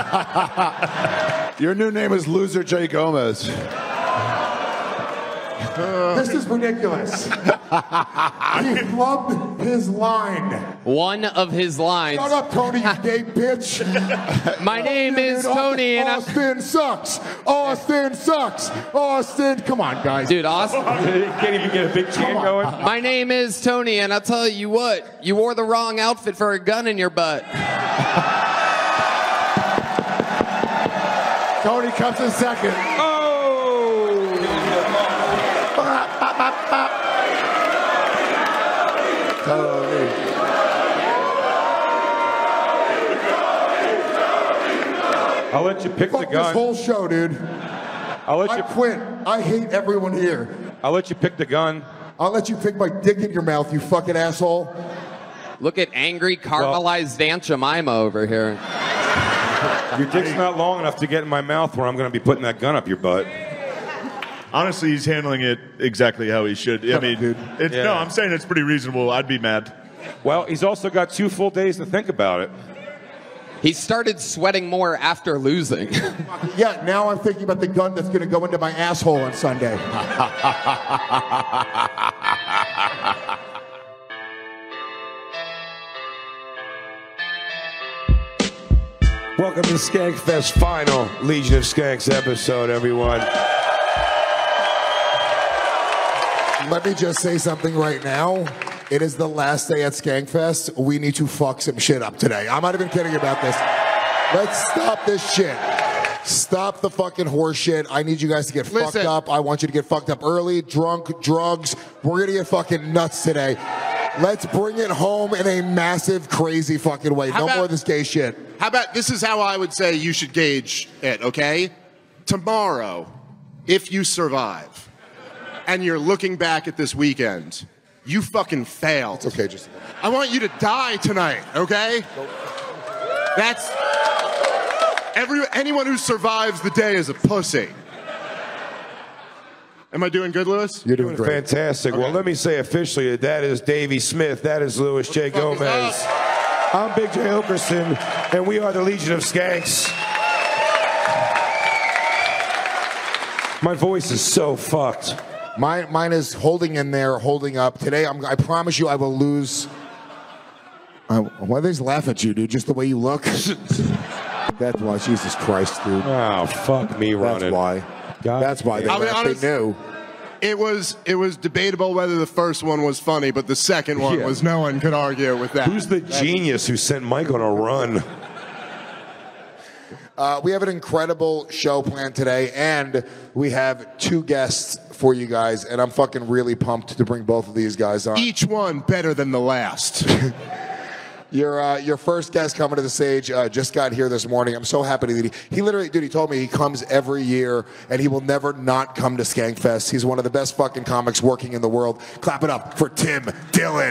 Your new name is Loser J. Gomez. This is ridiculous. He flubbed his line. One of his lines. Shut up, Tony, you gay bitch. My name is Dude, Tony, and I'm, Austin sucks. Austin sucks. Austin, come on, guys. dude, Austin. Can't even get a big chant going. My name is Tony, and I'll tell you what, you wore the wrong outfit for a gun in your butt. Tony comes in second. Oh! Bop, bop, bop, bop. Tony. I'll let you pick Fuck the this gun. whole show, dude. I'll let I you. quit. I hate everyone here. I'll let you pick the gun. I'll let you pick my dick in your mouth, you fucking asshole. Look at angry caramelized Aunt Jemima over here. Your dick's not long enough to get in my mouth where I'm going to be putting that gun up your butt. Honestly, he's handling it exactly how he should. I Come mean, on, dude. It's, Yeah. no, I'm saying it's pretty reasonable. I'd be mad. Well, he's also got two full days to think about it. He started sweating more after losing. Yeah, now I'm thinking about the gun that's going to go into my asshole on Sunday. Welcome to Skankfest final Legion of Skanks episode, everyone. Let me just say something right now. It is the last day at Skankfest. We need to fuck some shit up today. I'm not even kidding about this. Let's stop this shit. Stop the fucking horse shit. I need you guys to get fucked Listen. up. I want you to get fucked up early, drunk, drugs. We're gonna get fucking nuts today. Let's bring it home in a massive, crazy fucking way. How No about- more of this gay shit. How about this is how I would say you should gauge it, okay? Tomorrow, if you survive, and you're looking back at this weekend, you fucking failed. It's okay, just. I want you to die tonight, okay? That's every anyone who survives the day is a pussy. Am I doing good, Lewis? You're doing great. Fantastic. Well, let me say officially that that is Davey Smith. That is Louis J. fuck is Gomez. I'm Big J. Okerson, and we are the Legion of Skanks. My voice is so fucked. Mine, mine is holding in there, holding up. Today, I'm, I promise you I will lose. Uh, why do they laugh at you, dude? Just the way you look? That's why. Jesus Christ, dude. Oh, fuck me running. That's why. God That's why they I'll be laughed. honest. They knew. It was it was debatable whether the first one was funny, but the second one Yeah. was no one could argue with that. Who's the genius who sent Mike on a run? Uh, we have an incredible show planned today, and we have two guests for you guys, and I'm fucking really pumped to bring both of these guys on. Each one better than the last. Your uh, your first guest coming to the stage uh, just got here this morning. I'm so happy that he, he literally, dude, he told me he comes every year and he will never not come to Skankfest. He's one of the best fucking comics working in the world. Clap it up for Tim Dillon.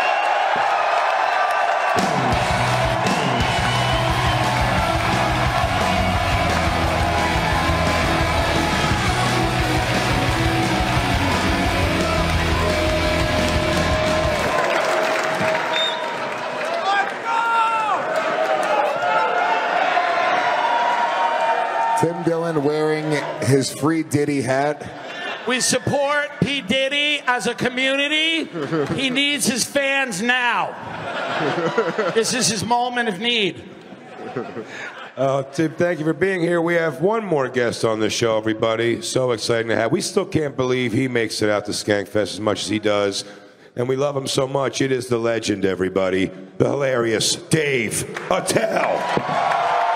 Tim Dillon wearing his free Diddy hat. We support P. Diddy as a community. He needs his fans now. This is his moment of need. Uh, Tim, thank you for being here. We have one more guest on the show, everybody. So exciting to have. We still can't believe he makes it out to Skankfest as much as he does. And we love him so much. It is the legend, everybody. The hilarious Dave Attell.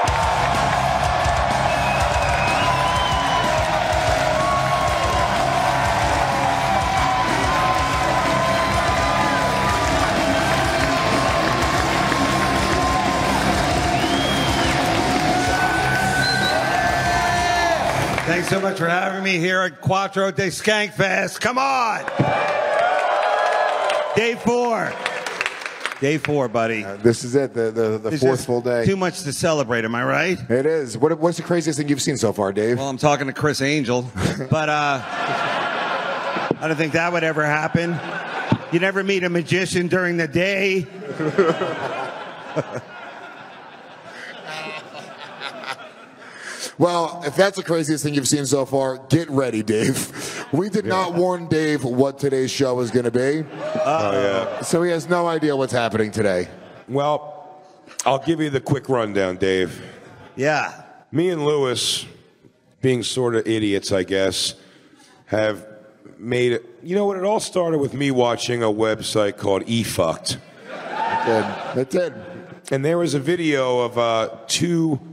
Thanks so much for having me here at Quattro de Skankfest. Come on! Day four. Day four, buddy. Uh, this is it, the, the, the There's fourth just full day. Too much to celebrate, am I right? It is. What, what's the craziest thing you've seen so far, Dave? Well, I'm talking to Chris Angel, but uh, I don't think that would ever happen. You never meet a magician during the day. Well, if that's the craziest thing you've seen so far, get ready, Dave. We did not warn Dave what today's show is going to be. Oh, yeah. So he has no idea what's happening today. Well, I'll give you the quick rundown, Dave. Yeah. Me and Lewis, being sort of idiots, I guess, have made it. You know what? It all started with me watching a website called eFucked. It did. It did. And there was a video of uh, two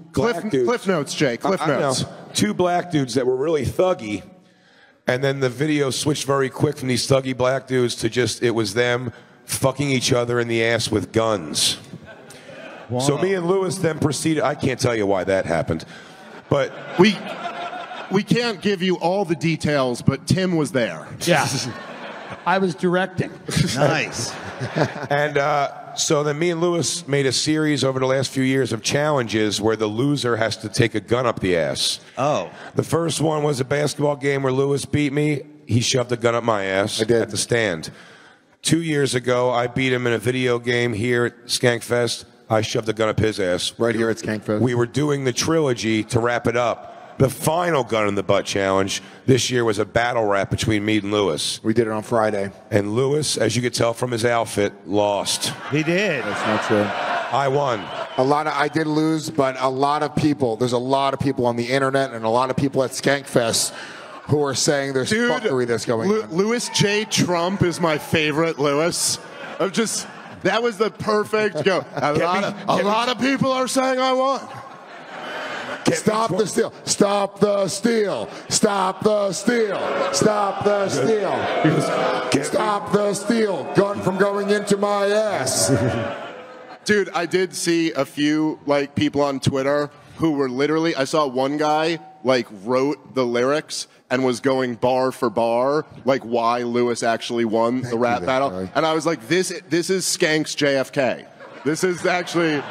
Cliff, black dudes. Cliff notes, Jay. Cliff I- I know. notes. Two black dudes that were really thuggy, and then the video switched very quick from these thuggy black dudes to just it was them fucking each other in the ass with guns. So me and Lewis then proceeded. I can't tell you why that happened, but we we can't give you all the details, but Tim was there. Yeah. I was directing. Nice. And uh, so then me and Lewis made a series over the last few years of challenges where the loser has to take a gun up the ass. Oh. The first one was a basketball game where Lewis beat me. He shoved a gun up my ass at the stand. Two years ago, I beat him in a video game here at Skankfest. I shoved a gun up his ass. Right here at Skankfest. We were doing the trilogy to wrap it up. The final gun in the butt challenge this year was a battle rap between me and Lewis. We did it on Friday. And Lewis, as you could tell from his outfit, lost. He did. That's not true. I won. A lot of I did lose, but a lot of people. There's a lot of people on the internet and a lot of people at Skankfest who are saying there's Dude, fuckery that's going Lu- on. Louis J. Trump is my favorite Louis. I'm just that was the perfect go. A Get lot me- of a get me- lot of people are saying I won. Stop the steal. Stop the steal. Stop the steal. Stop the steal. Stop the steal. Gun from going into my ass. Dude, I did see a few like people on Twitter who were literally I saw one guy like wrote the lyrics and was going bar for bar like why Lewis actually won the rap that battle. guy. And I was like this this is Skank's J F K. This is actually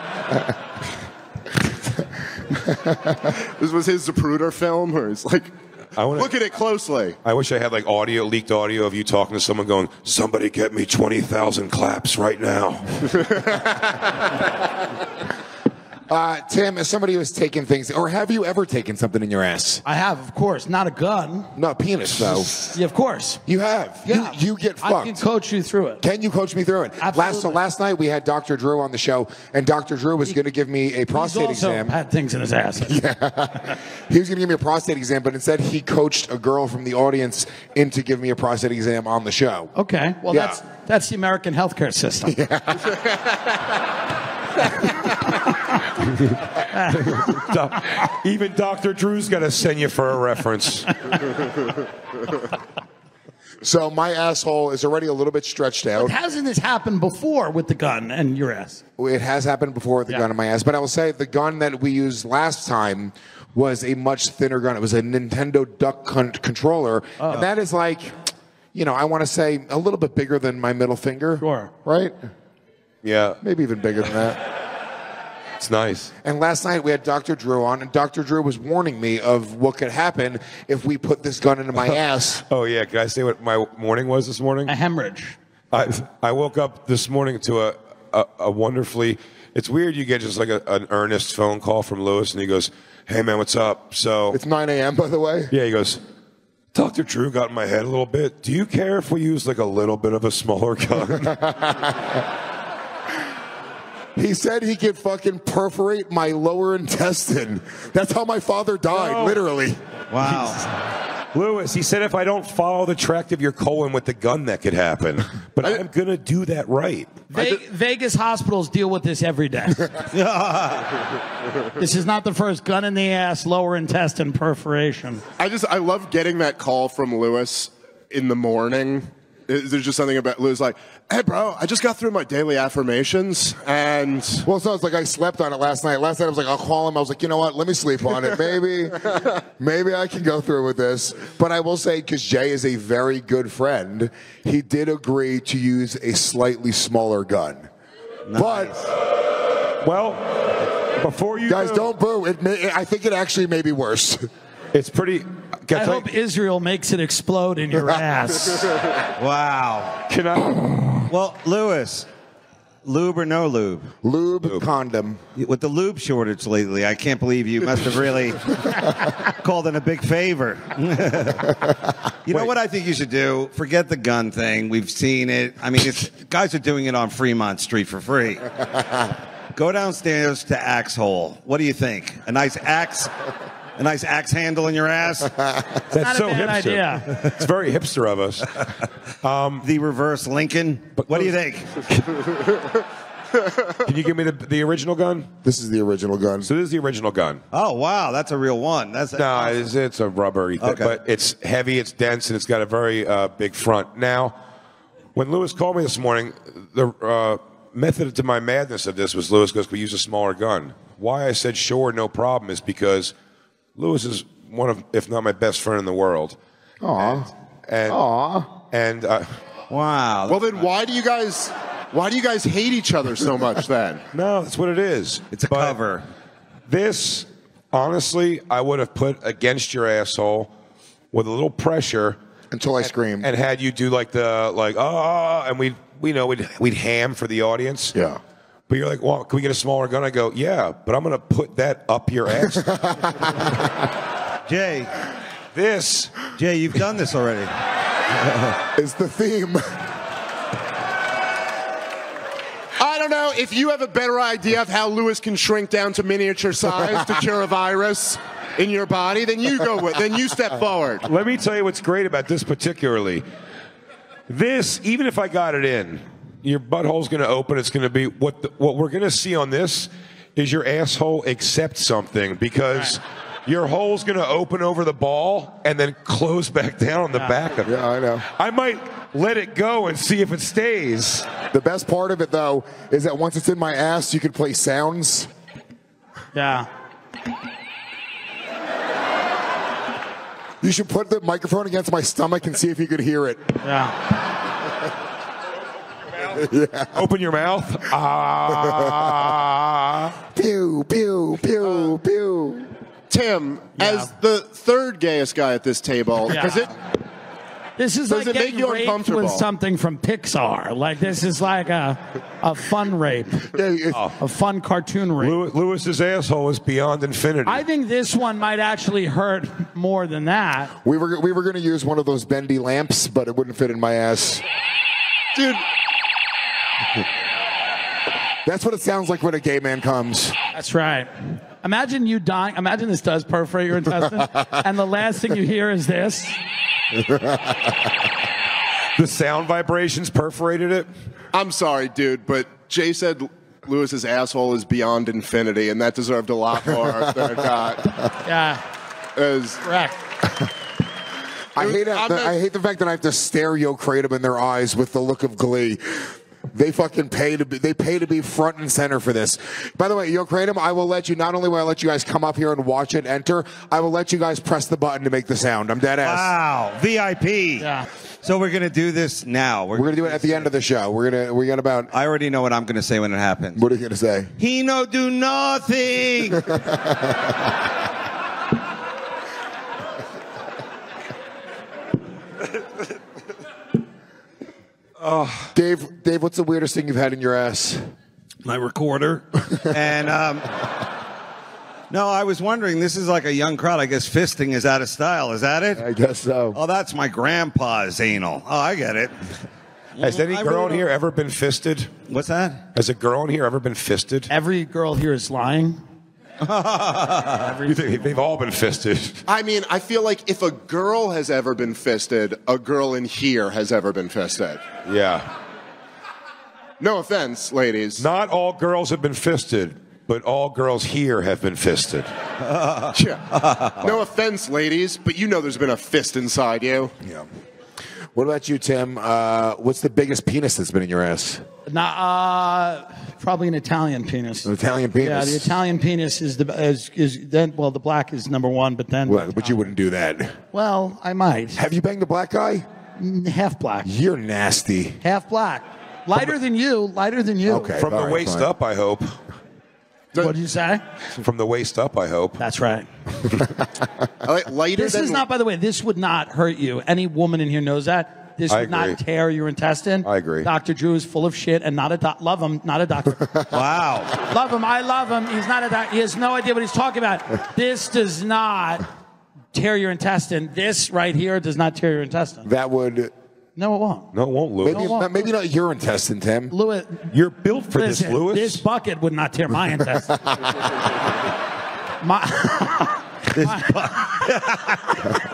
This was his Zapruder film where he's like I wanna, look at it closely. I wish I had like audio, leaked audio of you talking to someone going, somebody get me twenty thousand claps right now. Uh, Tim, as somebody who has taken things, or have you ever taken something in your ass? I have, of course. Not a gun. No, penis, though. Yeah, of course. You have. Yeah. You, you get I fucked. can coach you through it. Can you coach me through it? Last, Absolutely. so last night we had Doctor Drew on the show, and Doctor Drew was going to give me a prostate He's also exam. had things in his ass. Yeah. He was going to give me a prostate exam, but instead he coached a girl from the audience into giving me a prostate exam on the show. Okay. Well, Yeah. that's that's the American healthcare system. Even Doctor Drew's got to send you for a reference. So my asshole is already a little bit stretched out. Hasn't this happened before with the gun and your ass? It has happened before with the Yeah. gun in my ass, but I will say the gun that we used last time was a much thinner gun. It was a Nintendo Duck con- controller, Oh. and that is like, you know, I want to say a little bit bigger than my middle finger. Sure. Right? Yeah, Maybe even bigger than that. it's nice. And last night we had Doctor Drew on, and Doctor Drew was warning me of what could happen if we put this gun into my ass. Oh, yeah. Can I say what my morning was this morning? A hemorrhage. I, I woke up this morning to a, a, a wonderfully, it's weird you get just like a, an earnest phone call from Lewis, and he goes, hey, man, what's up? So, It's nine a.m., by the way. yeah, he goes, Doctor Drew got in my head a little bit. Do you care if we use like a little bit of a smaller gun? He said he could fucking perforate my lower intestine. That's how my father died, No. literally. Wow. Lewis, he said if I don't follow the tract of your colon with the gun, that could happen. But I'm going to do that right. Ve- Vegas hospitals deal with this every day. This is not the first gun in the ass, lower intestine perforation. I just I love getting that call from Lewis in the morning. Is- There's just something about Lewis like, hey bro, I just got through my daily affirmations and Well, so it's like I slept on it last night. Last night I was like, I'll call him. I was like, you know what? Let me sleep on it. Maybe, maybe I can go through with this. But I will say, because Jay is a very good friend, he did agree to use a slightly smaller gun. But Well, before you guys, go- don't boo. It may, I think it actually may be worse. It's pretty. I hope Israel makes it explode in your ass. Wow. Can I? Well, Lewis, lube or no lube? Lube, condom. With the lube shortage lately, I can't believe you must have really called in a big favor. You know what I think you should do? Forget the gun thing. We've seen it. I mean, it's, guys are doing it on Fremont Street for free. Go downstairs to Axe Hole. What do you think? A nice axe, a nice axe handle in your ass? That's Not a so bad hipster. idea. It's very hipster of us. Um, The reverse Lincoln. What do you think? Can you give me the, the original gun? This is the original gun. So this is the original gun. Oh wow, that's a real one. That's No, it's, it's a rubbery thing, Okay. but it's heavy, it's dense, and it's got a very uh, big front. Now, when Lewis called me this morning, the uh, method to my madness of this was Lewis goes, "Can we use a smaller gun?" Why I said sure, no problem, is because Lewis is one of, if not my best friend in the world. Aw. And, Aw. And uh, wow. Well, then why do you guys why do you guys hate each other so much then? No, that's what it is. It's a But cover. This, honestly, I would have put against your asshole with a little pressure until I screamed and had you do like the like ah, and we we know we'd we'd ham for the audience. Yeah. But you're like, well, can we get a smaller gun? I go, yeah, but I'm gonna put that up your ass. Jay, this Jay, you've done this already. It's the theme. I don't know if you have a better idea of how Lewis can shrink down to miniature size to cure a virus in your body, then you go with then you step forward. Let me tell you what's great about this particularly. This, even if I got it in, your butthole's going to open. It's going to be what the, what we're going to see on this is your asshole accept something because your hole's going to open over the ball and then close back down on the back of it. Yeah, I know. I might let it go and see if it stays. The best part of it, though, is that once it's in my ass, you can play sounds. Yeah. You should put the microphone against my stomach and see if you could hear it. Yeah. Yeah. Open your mouth. Ah. Pew, pew, pew, pew. Tim, as the third gayest guy at this table, Yeah. does it This is Does like it make getting you raped uncomfortable? with something from Pixar. Like this is like a a fun rape, a fun cartoon rape. Lew- Lewis's asshole is beyond infinity. I think this one might actually hurt more than that. We were we were going to use one of those bendy lamps, but it wouldn't fit in my ass. Dude. That's what it sounds like when a gay man comes. That's right. Imagine you dying. Imagine this does perforate your intestines, and the last thing you hear is this. The sound vibrations perforated it. I'm sorry, dude, but Jay said Lewis's asshole is beyond infinity, and that deserved a lot more than it got. Yeah. As Correct. I hate that, I hate the fact that I have to stereo kratom in their eyes with the look of glee. They fucking pay to be, they pay to be front and center for this. By the way, Yo Kratom, I will let you, not only will I let you guys come up here and watch it enter, I will let you guys press the button to make the sound. I'm dead ass. Wow, V I P. Yeah. So we're gonna do this now. We're gonna do it at the end of the show. We're gonna we got about. I already know what I'm gonna say when it happens. What are you gonna say? He no do nothing. Oh. Dave, Dave, what's the weirdest thing you've had in your ass? My recorder. and um, no, I was wondering. This is like a young crowd. I guess fisting is out of style. Is that it? I guess so. Oh, that's my grandpa's anal. Oh, I get it. Has any I girl really in here ever been fisted? What's that? Has a girl in here ever been fisted? Every girl here is lying. You think they've all been fisted? I mean, I feel like if a girl has ever been fisted, a girl in here has ever been fisted. Yeah. No offense, ladies. Not all girls have been fisted, but all girls here have been fisted. Yeah. No offense, ladies, but you know there's been a fist inside you. Yeah. What about you, Tim? Uh, what's the biggest penis that's been in your ass? Nah, uh, probably an Italian penis. An Italian penis? Yeah, the Italian penis is the is, is then well the black is number one, but then Well, but you wouldn't do that. well I might Have you banged the black guy? half black, You're nasty. half black, lighter than you, lighter than you. Okay. From all the right, waist fine. up, I hope. What did you say? From the waist up, I hope. That's right. Like, lighter This than is not, by the way, this would not hurt you. Any woman in here knows that. This I would not agree. tear your intestine. I agree. Doctor Drew is full of shit and not a doc. Love him, not a doctor. Wow. Love him. I love him. He's not a doctor. He has no idea what he's talking about. This does not tear your intestine. This right here does not tear your intestine. That would. No, it won't. No, it won't, Lewis. Maybe, won't. not, maybe not your intestine, Tim. Lewis, You're built for listen, this, Lewis. this bucket would not tear my intestine. my,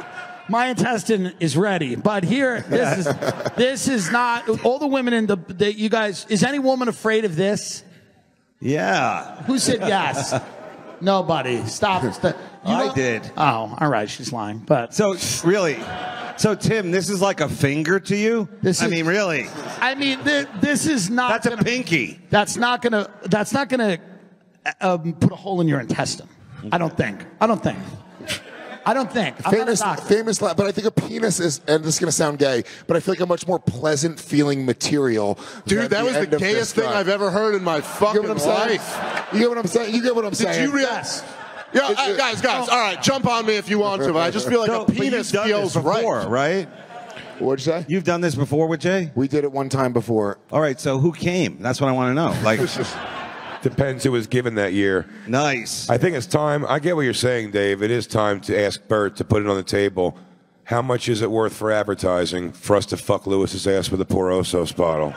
my intestine is ready. But here, this is this is not all the women in the, the you guys. Is any woman afraid of this? Yeah. Who said yes? Nobody. Stop. Stop. You I know- did. Oh, all right. She's lying. But So really, so Tim, this is like a finger to you? This I is- mean, really? I mean, th- this is not. That's a gonna, pinky. That's not gonna. That's not gonna um, put a hole in your intestine. I don't think. I don't think. I don't think. I'm Famous, not a doctor. famous, la- but I think a penis is, and this is going to sound gay, but I feel like a much more pleasant feeling material. Dude, than that was the end of this gayest thing guy. I've ever heard in my You fucking get what I'm saying? life. You get what I'm saying? You get what I'm Did saying? you realize? Yeah, uh, guys, guys, all right, jump on me if you want to, but I just feel like So, a but you've penis done feels this before, right. right? What'd you say? You've done this before with Jay? We did it one time before. All right, so who came? That's what I want to know. Like, Depends who was given that year. nice. I think it's time. I get what you're saying, Dave. It is time to ask Bert to put it on the table. How much is it worth for advertising for us to fuck Lewis's ass with a Poor Osos bottle?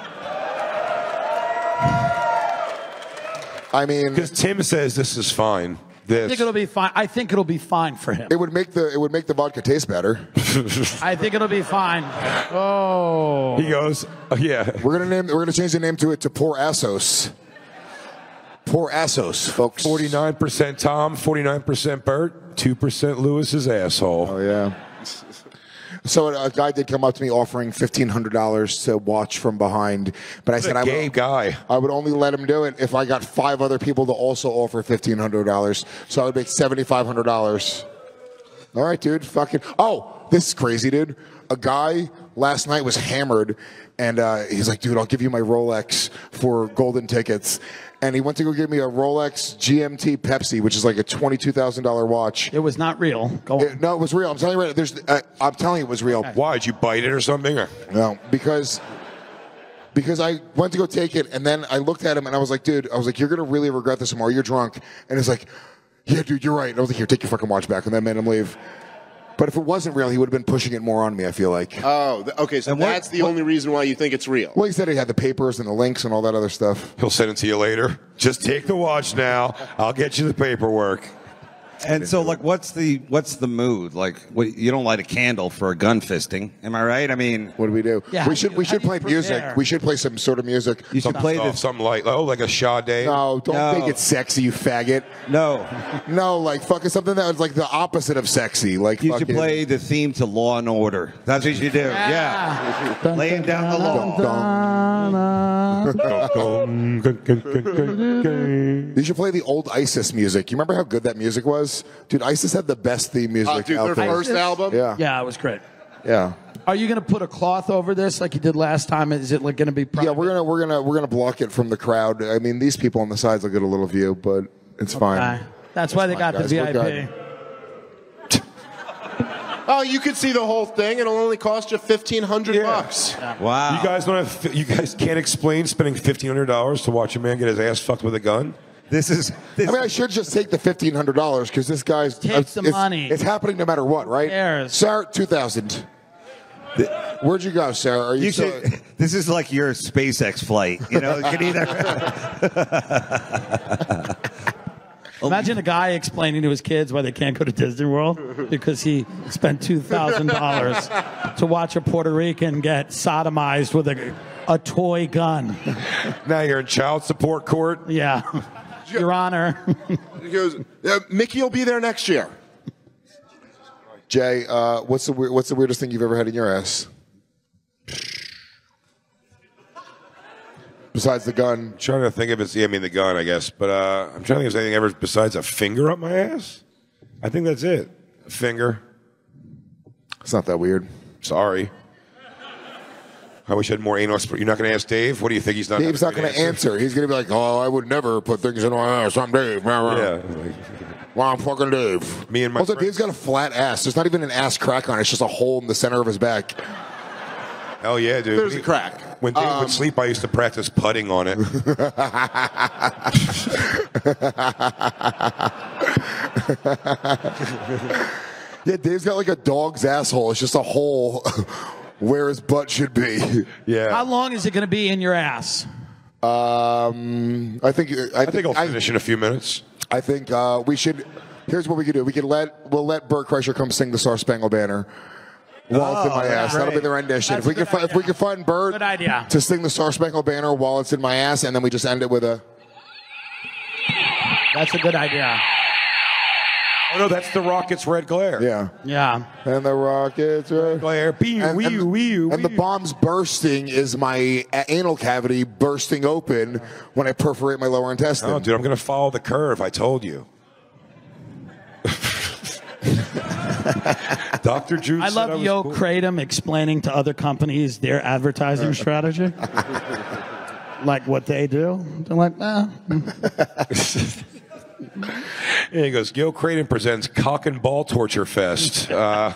I mean, Because Tim says this is fine. I think This. it'll be fine. I think it'll be fine for him. it would make the it would make the vodka taste better. I think it'll be fine. Oh. He goes, oh, yeah. We're gonna name we're gonna change the name to it to Poor Assos. Poor Assos, folks. forty-nine percent Tom, forty-nine percent Bert, two percent Lewis's asshole. Oh yeah. So a guy did come up to me offering fifteen hundred dollars to watch from behind, but I He's said a I gay would, guy. I would only let him do it if I got five other people to also offer fifteen hundred dollars. So I would make seventy five hundred dollars. All right, dude. Fucking. Oh, this is crazy, dude. A guy last night was hammered, and uh, he's like, "Dude, I'll give you my Rolex for golden tickets." And he went to go give me a Rolex G M T Pepsi, which is like a twenty-two thousand dollar watch. It was not real. Go It- no, it was real. I'm telling you right. There's. Uh, I'm telling you, it was real. Why? Did you bite it or something? Or? No, because because I went to go take it, and then I looked at him, and I was like, dude, I was like, you're gonna really regret this tomorrow. You're drunk, and he's like, yeah, dude, you're right. And I was like, here, take your fucking watch back, and then made him leave. But if it wasn't real, he would have been pushing it more on me. I feel like. Oh, th- okay, so And what- that's the what- only reason why you think it's real. Well, he said he had the papers and the links and all that other stuff. He'll send it to you later. Just take the watch now. I'll get you the paperwork. And so, like, what's the what's the mood? Like, what, you don't light a candle for a gun fisting, am I right? I mean, What do we do? Yeah, how we do should you- we how should do you play music. prepare? We should play some sort of music. you should play Oh, the something like, oh, like a Sade. No, don't No. make it sexy, you faggot. no. No, like fucking something that was like the opposite of sexy. Like You should fucking, play the theme to Law and Order. That's what you should do. Yeah, laying down the law. You should play the old ISIS music. You remember how good that music was? Dude, ISIS had the best theme music Uh, dude, out their there. first album? Yeah. Yeah, it was great. Yeah. Are you going to put a cloth over this like you did last time? Is it like going to be? Private? Yeah, we're gonna we're gonna we're gonna block it from the crowd. I mean, these people on the sides will get a little view, but it's fine. Okay. That's why they fine, got the guys. V We're I good. P. Oh, you could see the whole thing. It'll only cost you fifteen hundred bucks. Wow. You guys don't have. You guys can't explain spending fifteen hundred dollars to watch a man get his ass fucked with a gun. This is. This, I mean, I should just take the fifteen hundred dollars because this guy's Take it's, the it's- money. It's happening no matter what, right? cares? Sarah, two thousand. Where'd you go, Sarah? Are you, you still- should. This is like your SpaceX flight. You know, it could either. Imagine a guy explaining to his kids why they can't go to Disney World because he spent two thousand dollars to watch a Puerto Rican get sodomized with a, a toy gun. Now you're in child support court. Yeah. Your Honor. He goes, uh, Mickey will be there next year. Jay, uh, what's the weir- what's the weirdest thing you've ever had in your ass? Besides the gun. I'm trying to think if it's. Yeah, I mean the gun, I guess. But uh, I'm trying to think if there's anything ever besides a finger up my ass. I think that's it. A finger. It's not that weird. Sorry. I wish I had more anal. You're not going to ask Dave? What do you think? He's not. Dave's not going to answer. He's going to be like, "Oh, I would never put things in my ass. I'm Dave." Yeah. Well, I'm fucking Dave. Me and my also, friend- Dave's got a flat ass. There's not even an ass crack on it. It's just a hole in the center of his back. Hell yeah, dude. There's a crack. When Dave Um, would sleep, I used to practice putting on it. Yeah, Dave's got like a dog's asshole. It's just a hole where his butt should be. Yeah. How long is it going to be in your ass? Um, I think I, I think I'll finish in a few minutes. I think uh, we should. Here's what we could do. We could let we'll let Bert Kreischer come sing the Star Spangled Banner, while it's in Oh, my ass. That'll be the rendition. That's If we a can good find, if we can find Bert Good idea. to sing the Star Spangled Banner while it's in my ass, and then we just end it with a. That's a good idea. Oh no, that's the Rockets' red glare. Yeah. Yeah. And the Rockets red glare. Be and, wee and, wee and the bombs bursting is my anal cavity bursting open when I perforate my lower intestine. Oh, dude, I'm gonna follow the curve. I told you. Doctor Jude. I said love was Yo cool. Kratom explaining to other companies their advertising strategy. Like what they do. They're like, nah. And he goes, Gil Creighton presents Cock and Ball Torture Fest. Uh,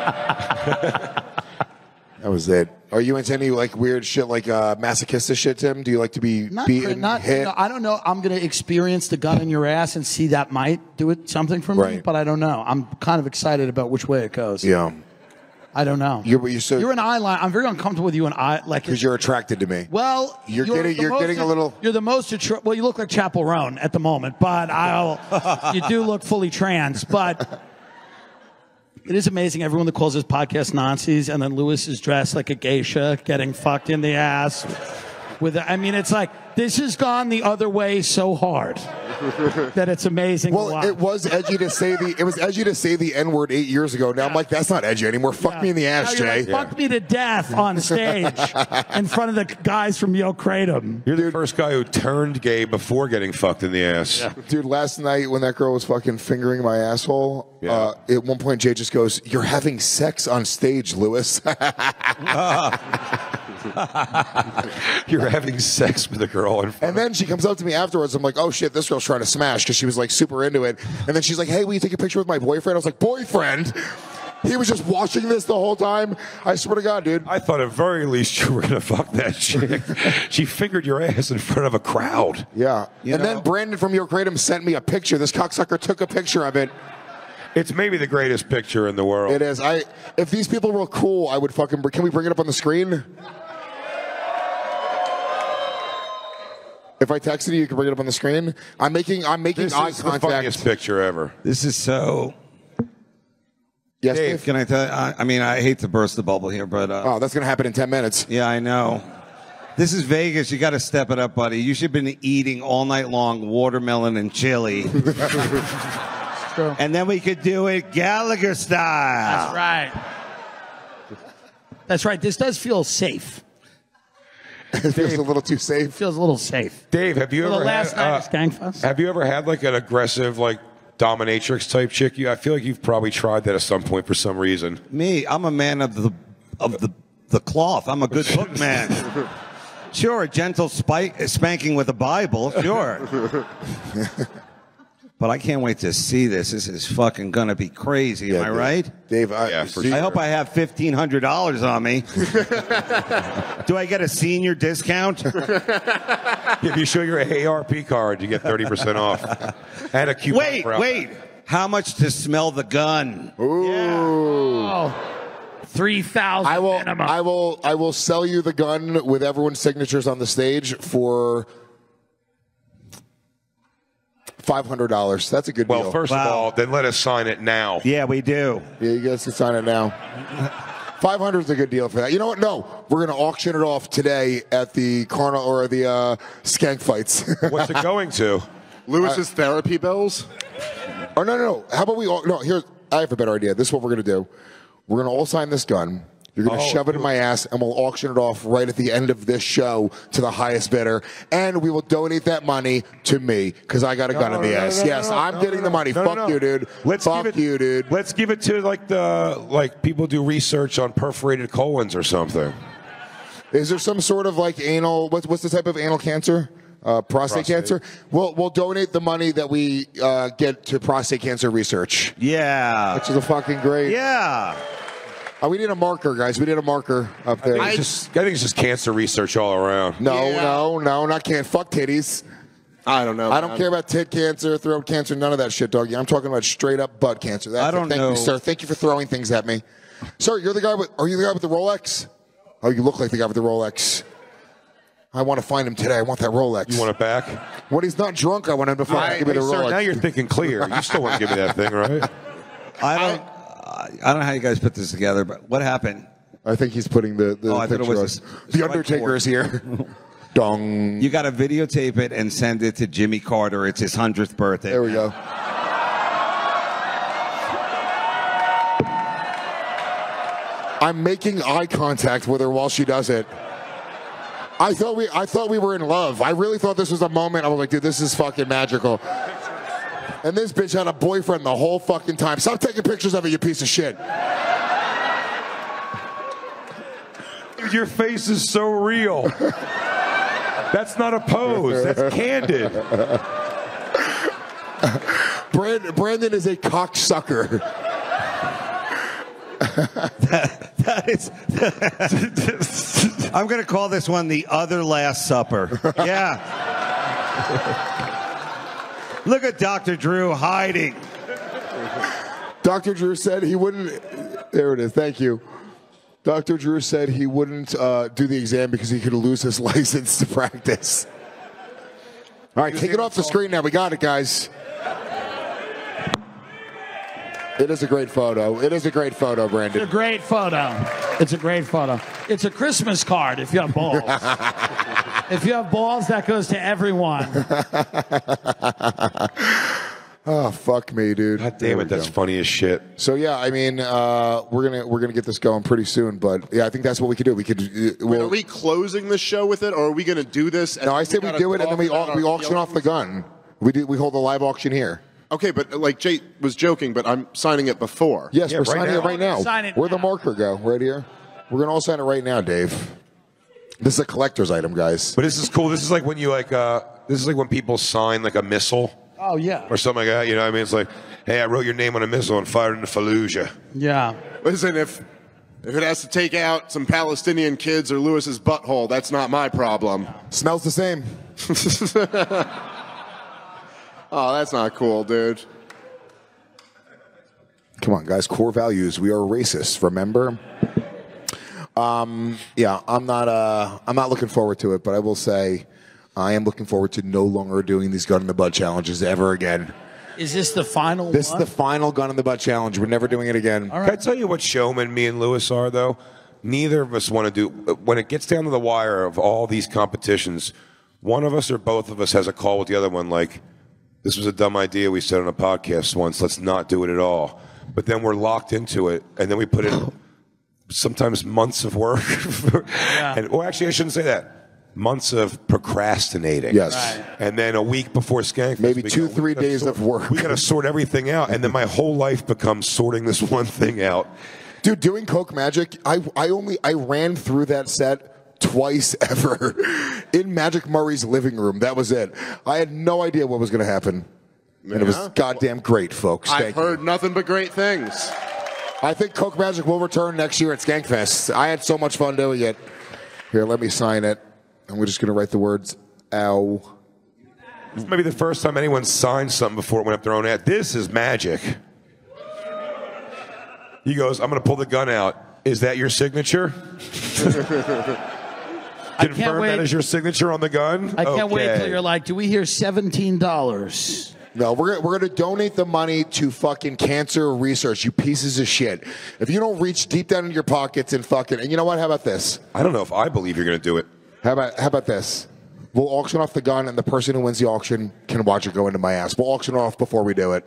That was it. Are you into any like weird shit, like uh, masochistic shit, Tim? Do you like to be Not, beaten, not hit? no, I don't know. I'm going to experience the gun in your ass and see that might do it something for me, Right. but I don't know. I'm kind of excited about which way it goes. Yeah. I don't know. You're, you're so You're an eyeliner. I'm very uncomfortable with you and I like. because you're attracted to me. Well, You're getting- the you're most getting a att- little- You're the most attra- well. You look like Chappell Roan at the moment, but I'll. You do look fully trans, but it is amazing. Everyone that calls this podcast Nazis, and then Lewis is dressed like a geisha, getting fucked in the ass. With, I mean, it's like this has gone the other way so hard that it's amazing. to Well, watch. it was edgy to say the it was edgy to say the N word eight years ago. Now I'm like, that's not edgy anymore. Fuck me in the ass, Now you're Jay. like, fuck me to death on stage in front of the guys from Yo Kratom. you're the first guy who turned gay before getting fucked in the ass. Dude, last night when that girl was fucking fingering my asshole, Yeah. uh, at one point Jay just goes, "You're having sex on stage, Lewis." You're having sex with a girl in front And then she comes up to me afterwards. I'm like, "Oh shit, this girl's trying to smash," because she was like super into it. And then she's like, "Hey, will you take a picture with my boyfriend?" I was like, "Boyfriend?" He was just watching this the whole time. I swear to God, dude. I thought at very least you were gonna fuck that chick. She fingered your ass in front of a crowd. Yeah. You and know? then Brandon from Your Kratom sent me a picture. This cocksucker took a picture of it. It's maybe the greatest picture in the world. It is. I. If these people were cool, I would fucking. Can we bring it up on the screen? If I texted you, you can bring it up on the screen. I'm making. I'm making This eye is the contact. funniest picture ever. This is so. Yes, Dave, Dave? can I tell you? I, I mean, I hate to burst the bubble here, but. Uh, Oh, that's gonna happen in ten minutes. Yeah, I know. This is Vegas. You got to step it up, buddy. You should have been eating all night long watermelon and chili. True. And then we could do it Gallagher style. That's right. That's right. This does feel safe. It feels a little too It safe. feels a little safe. Dave, have you Well, ever the last had, night uh, at Skankfest. have you ever had like an aggressive like dominatrix type chick? You, I feel like you've probably tried that at some point for some reason. Me, I'm a man of the of the the cloth. I'm a good hook man. Sure, a gentle spike, spanking with a Bible. Sure. But I can't wait to see this. This is fucking gonna be crazy. Am Yeah, I Dave. right? Dave, I, Yeah, for see- I hope I have fifteen hundred dollars on me. Do I get a senior discount? If you show your A A R P card, you get thirty percent off. And a coupon. Wait, for- wait. How much to smell the gun? Ooh. Three thousand I will. minimum. I will. I will sell you the gun with everyone's signatures on the stage for five hundred dollars. That's a good Well, deal. first of Wow. all, then let us sign it now. Yeah, we do. Yeah, you guys can sign it now. five hundred is a good deal for that. You know what? No, we're going to auction it off today at the carnival or the uh, skank fights. What's it going to? Lewis's therapy bills. Oh no, no, no. How about we all? No, here's. I have a better idea. This is what we're going to do. We're going to all sign this gun. You're going to Oh, shove it in my ass, and we'll auction it off right at the end of this show to the highest bidder, and we will donate that money to me because I got a gun No, in the no, no, ass. no, yes, no, I'm no, getting no, the money. no, no, Fuck no. you, dude. Let's Fuck give it, you, dude. Let's give it to like the like people do research on perforated colons or something. Is there some sort of like anal? What's what's the type of anal cancer? Uh, prostate, Prostate. cancer. We'll we'll donate the money that we uh, get to prostate cancer research, Yeah. which is a fucking great. Yeah. Uh, we need a marker, guys. We need a marker up I there. think, it's just, I think it's just cancer research all around. No, Yeah. no, no, not can't. Fuck titties. I don't know. I don't man. care about tit cancer, throat cancer, none of that shit, doggy. I'm talking about straight up butt cancer. That's I it. don't Thank know. you, sir. Thank you for throwing things at me. Sir, you're the guy with. Are you the guy with the Rolex? Oh, you look like the guy with the Rolex. I want to find him today. I want that Rolex. You want it back? When he's not drunk, I want him to fucking I, give me hey, the sir, Rolex. now you're thinking clear. You still want to give me that thing, right? I don't. I don't know how you guys put this together, but what happened? I think he's putting the, the Oh, I thought it picture was up. a The Undertaker is here. Dong. You got to videotape it and send it to Jimmy Carter. It's his hundredth birthday. There we go. I'm making eye contact with her while she does it. I thought we I thought we were in love. I really thought this was a moment. I was like, dude, this is fucking magical. And this bitch had a boyfriend the whole fucking time. Stop taking pictures of it, you piece of shit. Dude, your face is so real. That's not a pose. That's candid. Brandon, Brandon is a cocksucker. that, that is. I'm going to call this one the other Last Supper. Yeah. Look at Doctor Drew hiding. Doctor Drew said he wouldn't. There it is. Thank you. Doctor Drew said he wouldn't uh, do the exam because he could lose his license to practice. All right, take it off the screen now. We got it, guys. It is a great photo. It is a great photo, Brandon. It's a great photo. It's a great photo. It's a Christmas card if you have balls. If you have balls, that goes to everyone. Oh, fuck me, dude. God damn it, that's funny as shit. So yeah, I mean, uh, we're gonna we're gonna get this going pretty soon, but yeah, I think that's what we could do. We could. Uh, Wait, we'll, are we closing the show with it, or are we going to do this? And no, I say we gotta do it, and then we talk au- we about auction our off the gun. We do. We hold a live auction here. Okay, but uh, like Jay was joking, but I'm signing it before. Yes, Yeah, we're right signing now. it right now. Sign it Where'd the marker go? Right here. We're gonna all sign it right now, Dave. This is a collector's item, guys. But this is cool. This is like when you like. Uh, this is like when people sign like a missile. Oh, yeah. Or something like that. You know what I mean? It's like, hey, I wrote your name on a missile and fired into Fallujah. Yeah. Listen, if if it has to take out some Palestinian kids or Lewis's butthole, that's not my problem. Smells the same. Oh, that's not cool, dude. Come on, guys. Core values. We are racists. Remember? Um, yeah, I'm not. Uh, I'm not looking forward to it, but I will say, I am looking forward to no longer doing these gun in the butt challenges ever again. Is this the final This one? is the final gun in the butt challenge. We're never doing it again. Can I tell you what showmen me and Lewis are, though? Neither of us want to do. When it gets down to the wire of all these competitions, one of us or both of us has a call with the other one, like, this was a dumb idea we said on a podcast once. Let's not do it at all. But then we're locked into it, and then we put in sometimes months of work. Yeah. And, or actually, I shouldn't say that. Months of procrastinating. Yes. Right. And then a week before Skankfest. Maybe we two, go, three we gotta days sort- of work. We got to sort everything out. And then my whole life becomes sorting this one thing out. Dude, doing Coke Magic, I I only I ran through that set twice ever in Magic Murray's living room. That was it. I had no idea what was going to happen, and it was Yeah. goddamn great, folks. I've Thank you. heard nothing but great things. I think Coke Magic will return next year at Skankfest. I had so much fun doing it. Here, let me sign it. And we're just going to write the words, ow. This may be the first time anyone signed something before it went up their own ad. This is magic. He goes, I'm going to pull the gun out. Is that your signature? Confirm wait. that is your signature on the gun? I can't wait Okay. till you're like, do we hear seventeen dollars? No, we're, we're going to donate the money to fucking cancer research, you pieces of shit. If you don't reach deep down in your pockets and fucking, and you know what? How about this? I don't know if I believe you're going to do it. How about how about this? We'll auction off the gun, and the person who wins the auction can watch it go into my ass. We'll auction it off before we do it.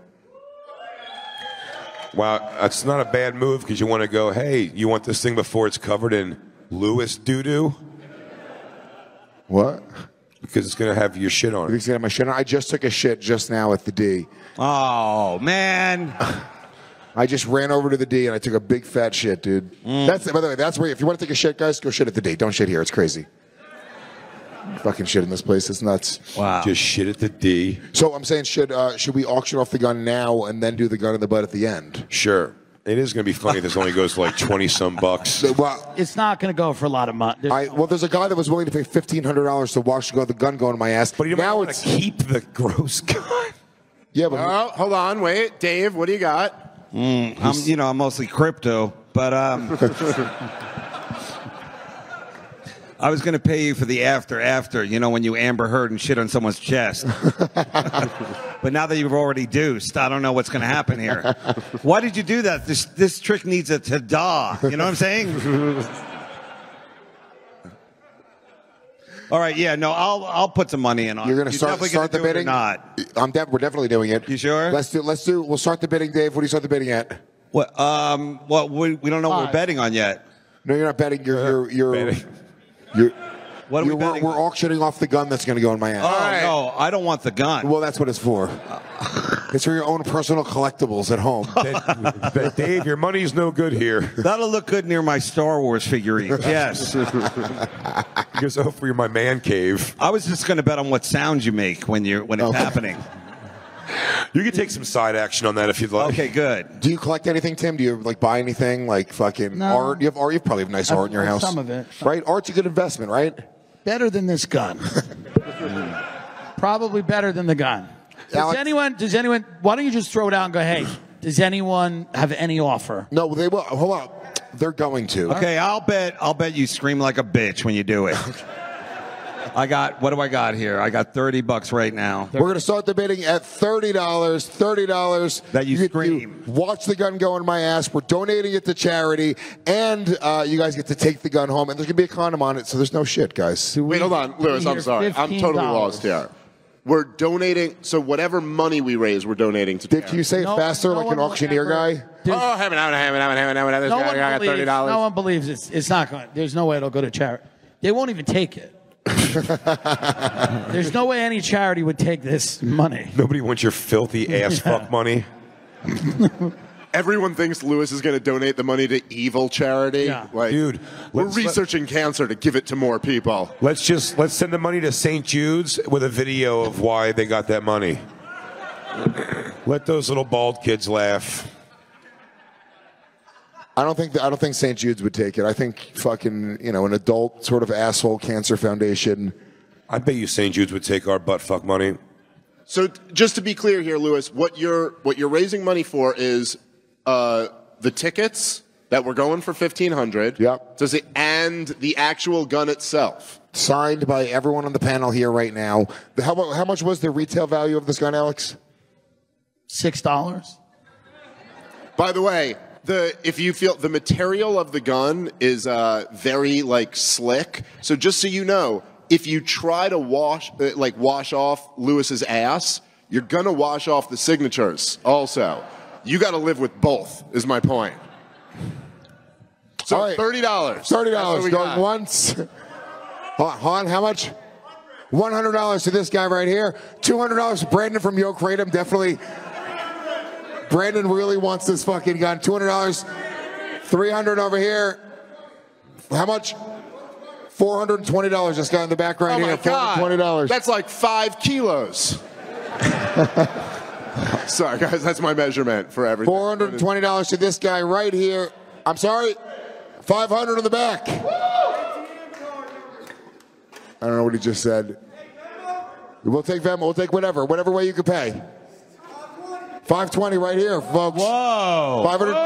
Wow, that's not a bad move because you want to go, hey, you want this thing before it's covered in Lewis doo-doo? What? Because it's going to have your shit on You it. think it's gonna have my shit on? I just took a shit just now at the D. Oh, man. I just ran over to the D and I took a big fat shit, dude. That's by the way, that's where if you want to take a shit, guys, go shit at the D. Don't shit here. It's crazy. Fucking shit in this place. It's nuts. Wow. Just shit at the D. So I'm saying, should uh, should we auction off the gun now and then do the gun in the butt at the end? Sure. It is going to be funny. This only goes to like twenty some bucks. So, well, It's not going to go for a lot of money. I, well, there's a guy that was willing to pay fifteen hundred dollars to watch the gun go into my ass. But you now want it's to keep the gross gun. yeah, but Oh, hold on, wait, Dave, what do you got? Mm, I'm, you know, I'm mostly crypto, but um, I was going to pay you for the after after, you know, when you Amber Heard and shit on someone's chest. But now that you've already deuced, I don't know what's going to happen here. Why did you do that? This this trick needs a ta-da. You know what I'm saying? All right, yeah, no, I'll I'll put some money in on it. You're going to start, start the bidding? Not. I'm de- we're definitely doing it. You sure? Let's do. Let's do. We'll start the bidding, Dave. What do you start the bidding at? What? Um. Well, we, we don't know what we're betting on yet. No, you're not betting. You're you're you're. Betting. you're what are you're, we betting? We're, we're auctioning off the gun that's going to go in my ass. Oh right. no, I don't want the gun. Well, that's what it's for. It's for your own personal collectibles at home. But, but Dave, your money's no good here. That'll look good near my Star Wars figurine. Yes. Because oh, for my man cave. I was just going to bet on what sounds you make when you're when it's Okay. happening. You can take some side action on that if you'd like. Okay, good. Do you collect anything, Tim? Do you like buy anything like fucking No. art? You have art. You probably have nice I've- art in your I've- house. some of it. right? Art's a good investment, right? Better than this gun. Probably better than the gun. Does Alex- anyone? Does anyone? Why don't you just throw it out and go, hey? Does anyone have any offer? No, they will. Hold on. They're going to. Okay, I'll bet I'll bet you scream like a bitch when you do it. I got what do I got here? I got thirty bucks right now. We're going to start the bidding at thirty dollars. thirty dollars. That you get scream. to watch the gun go in my ass. We're donating it to charity. And uh, you guys get to take the gun home. And there's going to be a condom on it, so there's no shit, guys. Wait, hold on, Lewis. I'm Here's sorry. I'm totally fifteen dollars. lost here. We're donating, so whatever money we raise, we're donating to Dave, charity. can you say it No- faster no like one an will auctioneer ever- guy? There's- Oh, heaven, heaven, heaven, heaven, heaven, heaven, this No guy one, got thirty believes, dollars. no one believes it's, it's not going. There's no way it'll go to charity. They won't even take it. There's no way any charity would take this money. Nobody wants your filthy ass fuck money. Everyone thinks Lewis is going to donate the money to evil charity. Yeah. Like, Dude, we're let's- researching cancer to give it to more people. Let's just let's send the money to Saint Jude's with a video of why they got that money. Let those little bald kids laugh. I don't think that, I don't think Saint Jude's would take it. I think fucking, you know, an adult sort of asshole cancer foundation. I bet you Saint Jude's would take our butt fuck money. So t- just to be clear here, Lewis, what you're what you're raising money for is uh, the tickets that we're going for fifteen hundred. Yep. Does it and the actual gun itself? Signed by everyone on the panel here right now. How, mu- how much was the retail value of this gun, Alex? Six dollars. By the way, the if you feel the material of the gun is uh, very like slick. So just so you know, if you try to wash uh, like wash off Lewis's ass, you're gonna wash off the signatures. Also, you got to live with both. Is my point. So All right. thirty dollars. Thirty dollars going once. Hold on, hold on, how much? One hundred dollars to this guy right here. Two hundred dollars to Brandon from Yo Kratom. Definitely. Brandon really wants this fucking gun. Two hundred dollars. Three hundred over here. How much? Four hundred and twenty dollars. This guy in the back right Oh here. my Four hundred God. twenty dollars. That's like five kilos. Sorry, guys. That's my measurement for everything. Four hundred and twenty dollars to this guy right here. I'm sorry. Five hundred in the back. I don't know what he just said. We'll take Venmo. We'll take whatever. Whatever way you can pay. five twenty right here, folks. Whoa. five hundred.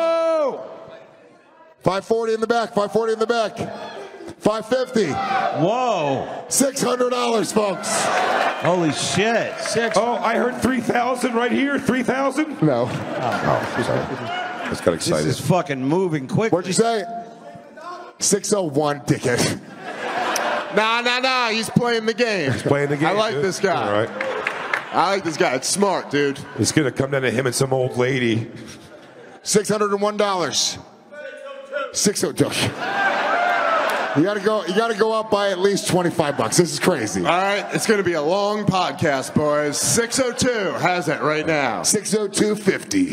five forty in the back. five forty in the back. five fifty. Whoa. six hundred dollars, folks. Holy shit. Six. Oh, I heard three thousand right here. three thousand? No. Oh, sorry. Just got This excited. is fucking moving quick. What'd you say? six oh one, dickhead. Nah, nah, nah. He's playing the game. He's playing the game. I like dude. this guy. All right. I like this guy. It's smart, dude. It's going to come down to him and some old lady. six hundred one dollars. six oh two. You gotta go. You gotta go up by at least twenty-five bucks. This is crazy. All right, it's going to be a long podcast, boys. six oh two has it right now. six oh two fifty.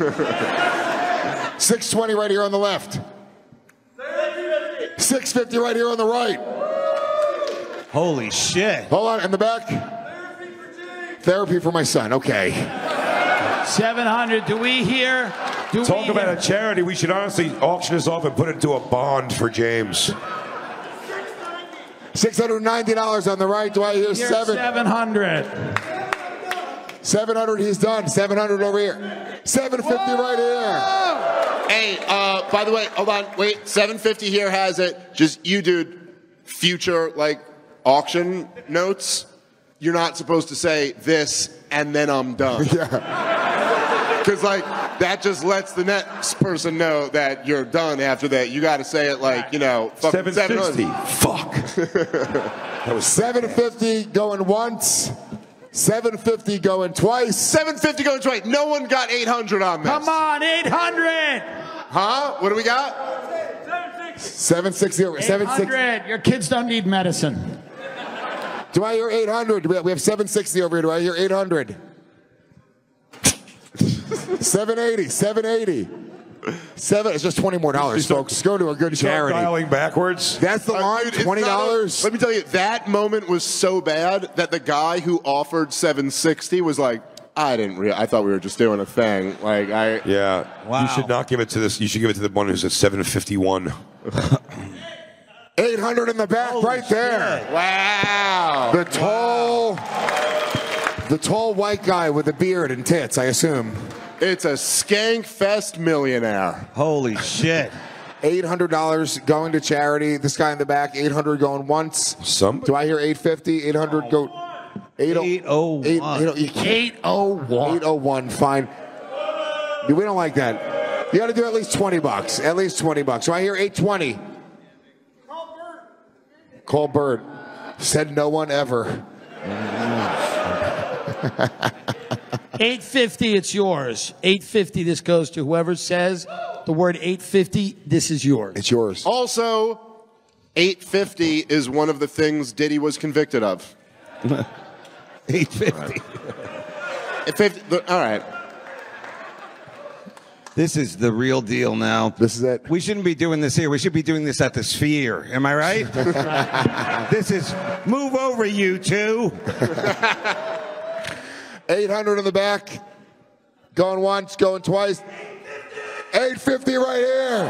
six twenty right here on the left. six fifty right here on the right. Holy shit. Hold on, in the back. Therapy for my son. Okay. Seven hundred. Do we hear? Do Talk we about hear, a charity. We should honestly auction this off and put it into a bond for James. six hundred ninety dollars on the right. Do I hear hear seven? seven hundred. seven hundred, he's done. seven hundred over here. seven fifty right here. Hey, uh, by the way, hold on. Wait, seven fifty here has it. Just you, dude. future like auction notes, you're not supposed to say this and then I'm done. Yeah. Because like that just lets the next person know that you're done after that. You got to say it like, you know, fucking seven sixty. Fuck. That was seven fifty going once. seven fifty going twice. seven fifty going twice. No one got eight hundred on this. Come on, eight hundred. Huh? What do we got? seven sixty over. seven sixty. eight hundred. Your kids don't need medicine. Do I hear eight hundred? We have seven sixty over here. Do I hear eight hundred? seven eighty. seven eighty. Seven. It's just twenty more dollars, folks. Go to a good charity. Dialing backwards. That's the line. Dude, it's Twenty dollars. not a- Let me tell you, that moment was so bad that the guy who offered seven sixty was like, I didn't. Re- I thought we were just doing a thing. Like I. Yeah. Wow. You should not give it to this. You should give it to the one who's at seven fifty-one. eight hundred in the back, right there. Wow. The tall, the tall white guy with the beard and tits, I assume. It's a skank fest millionaire. Holy shit. eight hundred dollars going to charity. This guy in the back, eight hundred going once. Some. Do I hear eight fifty? eight hundred go. eight oh one. eight oh one. eight oh one, fine. We don't like that. You got to do at least twenty bucks. At least twenty bucks. So I hear eight twenty. Call Bert. Said no one ever. eight fifty, it's yours. eight fifty, this goes to whoever says the word eight fifty, this is yours. It's yours. Also, eight fifty is one of the things Diddy was convicted of. eight fifty. eight fifty. All right. This is the real deal now. This is it. We shouldn't be doing this here. We should be doing this at the Sphere. Am I right? This is move over, you two. eight hundred in the back. Going once, going twice. eight fifty right here.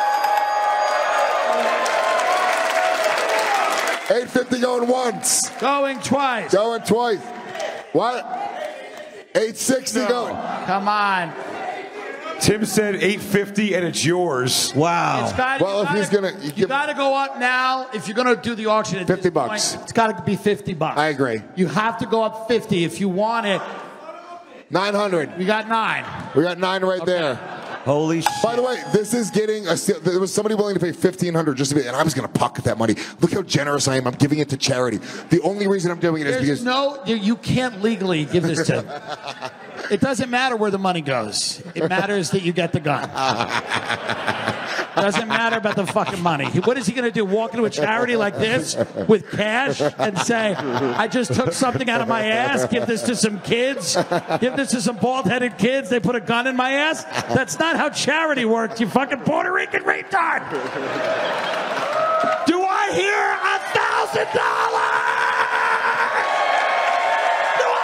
eight fifty going once. Going twice. Going twice. What? eight sixty No. going. Come on. Tim said eight fifty and it's yours. Wow. It's gotta, Well, you if gotta, he's gonna- you you give- got to go up now. If you're going to do the auction at fifty this bucks. point, it's got to be fifty bucks. I agree. You have to go up fifty if you want it. nine hundred. We got nine. We got nine right there. Holy shit. By the way, this is getting a. There was somebody willing to pay fifteen hundred just to be, and I was going to pocket that money. Look how generous I am. I'm giving it to charity. The only reason I'm doing it is There's because no, you, you can't legally give this to. It doesn't matter where the money goes. It matters that you get the gun. Doesn't matter about the fucking money. What is he going to do? Walk into a charity like this with cash and say, I just took something out of my ass, give this to some kids, give this to some bald-headed kids, they put a gun in my ass? That's not how charity works, you fucking Puerto Rican retard. Do I hear a thousand dollars? Do I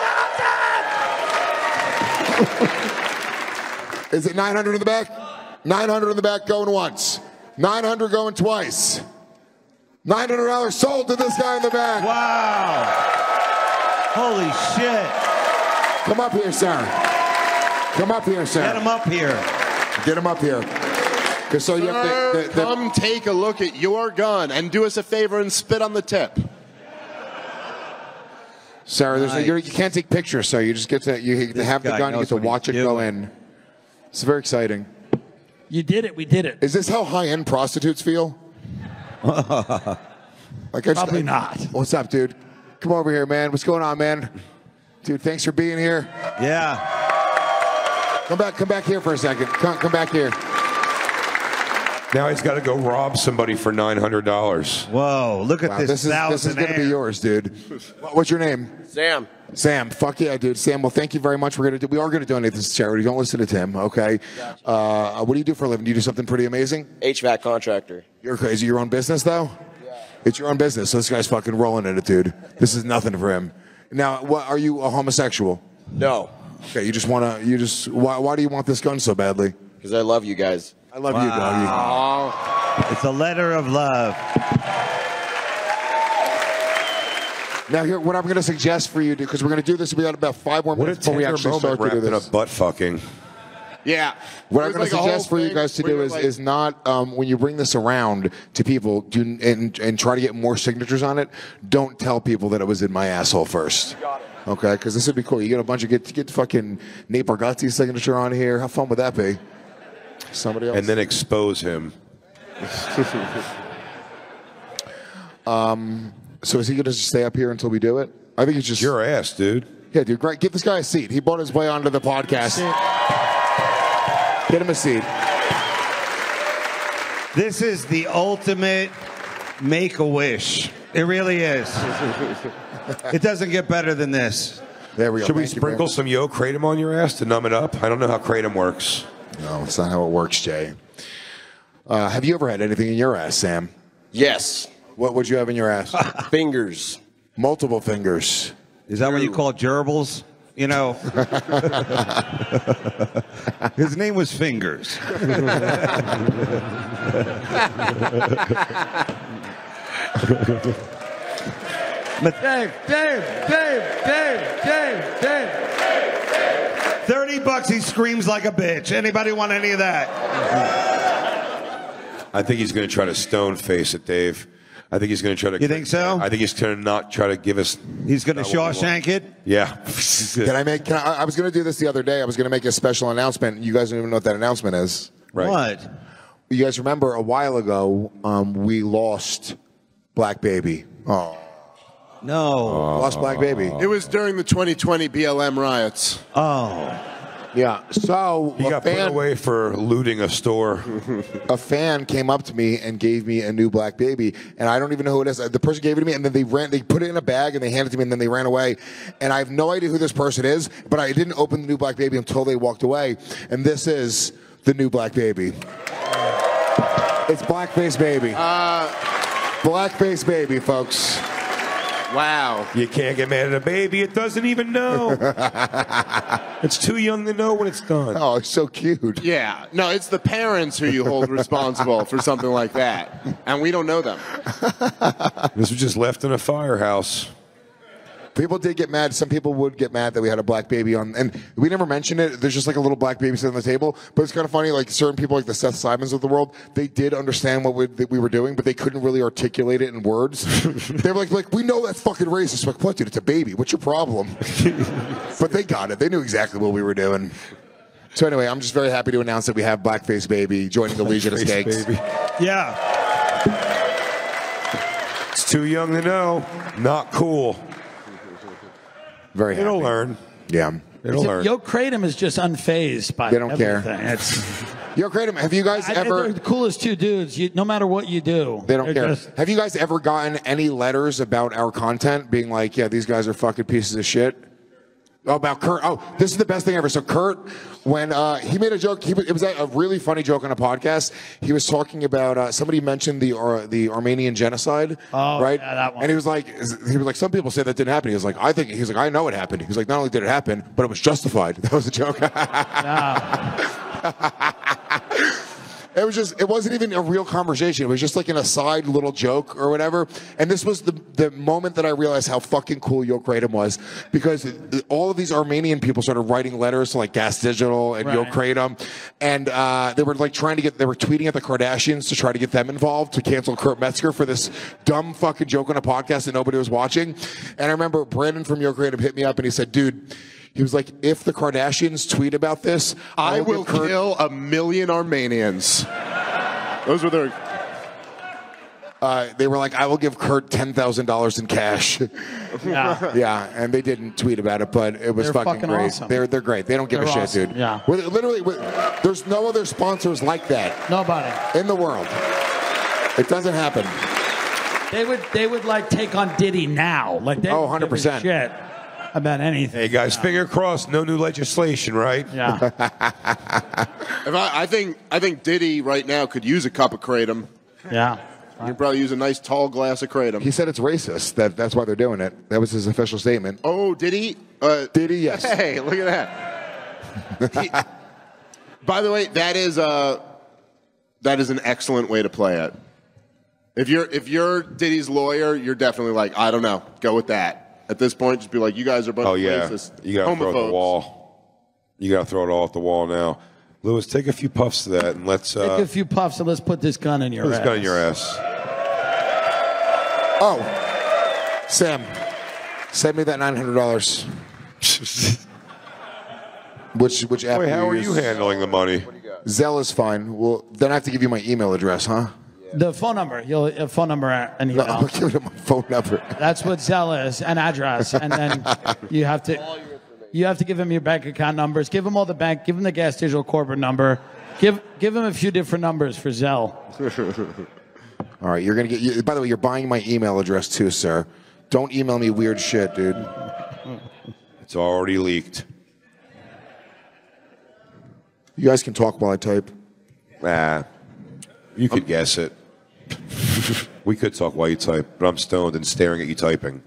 hear a thousand? is it nine hundred in the back? nine hundred in the back going once. nine hundred going twice. nine hundred dollars sold to this guy in the back. Wow. Holy shit. Come up here, sir. Come up here, sir. Get him up here. Get him up here. 'Cause so you have Sir, to, the, the, come take a look at your gun and do us a favor and spit on the tip. Sir, there's Nice. you're, you can't take pictures, sir. You just get to you get to This have the guy gun. You knows get to what he's watch it go doing. in. It's very exciting. You did it. We did it. Is this how high-end prostitutes feel? like I just- Probably not. What's up, dude? Come over here, man. What's going on, man? Dude, thanks for being here. Yeah. Come back. Come back here for a second. Come, come back here. Now he's got to go rob somebody for nine hundred dollars. Whoa, look at Wow, this, this is this is thousand gonna be yours, dude. What- What's your name? Sam. Sam, fuck yeah, dude. Sam, well, thank you very much. We're gonna do, we are gonna donate this to charity. Don't listen to Tim, okay? Uh, what do you do for a living? Do you do something pretty amazing? H V A C contractor. You're crazy. Your own business, though? Yeah. It's your own business. So this guy's fucking rolling in it, dude. This is nothing for him. Now, what are you a homosexual? No, Okay, you just wanna. You just. Why? Why do you want this gun so badly? because I love you guys. I love you, doggy. It's a letter of love. Now, here, what I'm going to suggest for you, because we're going to do this, we got about five more What a minutes before we tender actually moment start to do wrapped in this. up butt fucking. Yeah. What It I'm was going to like a whole suggest for you thing guys to where do you're is, like- is not um, when you bring this around to people do and, and try to get more signatures on it. Don't tell people that it was in my asshole first. Okay, because this would be cool. You get a bunch of get get fucking Nate Bargatze's signature on here. How fun would that be? Somebody else. And then expose him. um. So is he going to just stay up here until we do it? I think he's just your ass, dude. Yeah, dude. Great. Give this guy a seat. He bought his way onto the podcast. Get him a seat. This is the ultimate make-a-wish. It really is. It doesn't get better than this. There we go. Should we Thank you, sprinkle man. some Yo Kratom on your ass to numb it up? I don't know how Kratom works. No, that's not how it works, Jay. Uh, have you ever had anything in your ass, Sam? Yes. What would you have in your ass? Fingers. Multiple fingers. Is that what you call gerbils? You know, his name was Fingers. Dave, Dave, Dave, Dave, Dave, Dave. Thirty bucks. He screams like a bitch. Anybody want any of that? I think he's going to try to stone face it, Dave. I think he's going to try to. You think so? I think he's going to not try to give us. He's going to not what we want. Shawshank it. Yeah. Can I make? Can I, I was going to do this the other day. I was going to make a special announcement. You guys don't even know what that announcement is. Right. What? You guys remember a while ago um, we lost Black Baby. Oh. No. Lost Black Baby. It was during the twenty twenty B L M riots. Oh. Yeah. So He a got put fan, away for looting a store. a fan came up to me and gave me a new Black Baby, and I don't even know who it is. The person gave it to me, and then they ran. They put it in a bag and they handed it to me, and then they ran away. And I have no idea who this person is, but I didn't open the new Black Baby until they walked away. And this is the new Black Baby. It's Blackface Baby. Uh, Blackface Baby, folks. wow. You can't get mad at a baby. It doesn't even know. It's too young to know when it's done. Oh, it's so cute. Yeah. No, it's the parents who you hold responsible for something like that. And we don't know them. This was just left in a firehouse. People did get mad. Some people would get mad that we had a Black Baby on, and we never mentioned it. There's just like a little Black Baby sitting on the table. But it's kind of funny. Like certain people, like the Seth Simons of the world, they did understand what we, that we were doing, but they couldn't really articulate it in words. They were like, "Like we know that's fucking racist." Like, what, dude? It's a baby. What's your problem? But they got it. They knew exactly what we were doing. So anyway, I'm just very happy to announce that we have Blackface Baby joining the Legion of Blackface Skanks. Baby. Yeah. It's too young to know. Not cool. Very happy. It'll learn. Yeah. It'll learn. Yo Kratom is just unfazed by They don't care. everything. It's, Yo, Kratom, have you guys I, ever? they're the coolest two dudes. You, no matter what you do, They don't they're care. just- Have you guys ever gotten any letters about our content being like, yeah, these guys are fucking pieces of shit? Oh, about Kurt. Oh, this is the best thing ever. So Kurt, when uh, he made a joke, he, was- it was a really funny joke on a podcast. He was talking about uh, somebody mentioned the uh, the Armenian genocide, Oh, right? yeah, that one. And he was like, he was like, some people say that didn't happen. He was like, I think he was like, I know it happened. He was like, not only did it happen, but it was justified. That was a joke. It was just, it wasn't even a real conversation. It was just like an aside little joke or whatever. And this was the, the moment that I realized how fucking cool Yo Kratom was, because all of these Armenian people started writing letters to like Gas Digital and Yo Right. Kratom. And uh, they were like trying to get, they were tweeting at the Kardashians to try to get them involved to cancel Kurt Metzger for this dumb fucking joke on a podcast that nobody was watching. And I remember Brandon from Yo Kratom hit me up and he said, dude, he was like, if the Kardashians tweet about this, I will will give Kurt- kill a million Armenians. Those were their. Uh, they were like, I will give Kurt ten thousand dollars in cash. Yeah. Yeah, and they didn't tweet about it, but it was They're fucking, fucking great. awesome. They're they're great. They don't give They're a shit, awesome. dude. Yeah. With, literally, with, there's no other sponsors like that Nobody. in the world. It doesn't happen. They would they would like take on Diddy now. Like they Oh, would one hundred percent. give a shit about anything. Hey guys, finger crossed. No new legislation, right? Yeah. If I, I think I think Diddy right now could use a cup of kratom. Yeah. You could probably use a nice tall glass of kratom. He said it's racist. That that's why they're doing it. That was his official statement. Oh, did he? Uh, Did he? Yes. Hey, look at that. He- by the way, that is uh, that is an excellent way to play it. If you're if you're Diddy's lawyer, you're definitely like, I don't know, go with that. At this point, just be like, you guys are both Oh yeah. racist, You gotta throw it at homophobes. the wall. You gotta throw it all at the wall now. Lewis, take a few puffs to that, and let's. Uh, Take a few puffs and let's put this gun in your put this ass. gun in your ass. Oh, Sam, send me that nine hundred dollars. which which app? Wait, do how are use? you handling the money? Zelle is fine. Well, then I have to give you my email address, huh? The phone number. You'll a phone number and email. No, I'm gonna give you my phone number. That's what Zelle is, an address, and then you have to you have to give him your bank account numbers. Give him all the bank. Give him the Gas Digital corporate number. Give give him a few different numbers for Zelle. All right, you're gonna get. You, by the way, you're buying my email address too, sir. Don't email me weird shit, dude. It's already leaked. You guys can talk while I type. Ah, you could guess it. We could talk while you type, but I'm stoned and staring at you typing.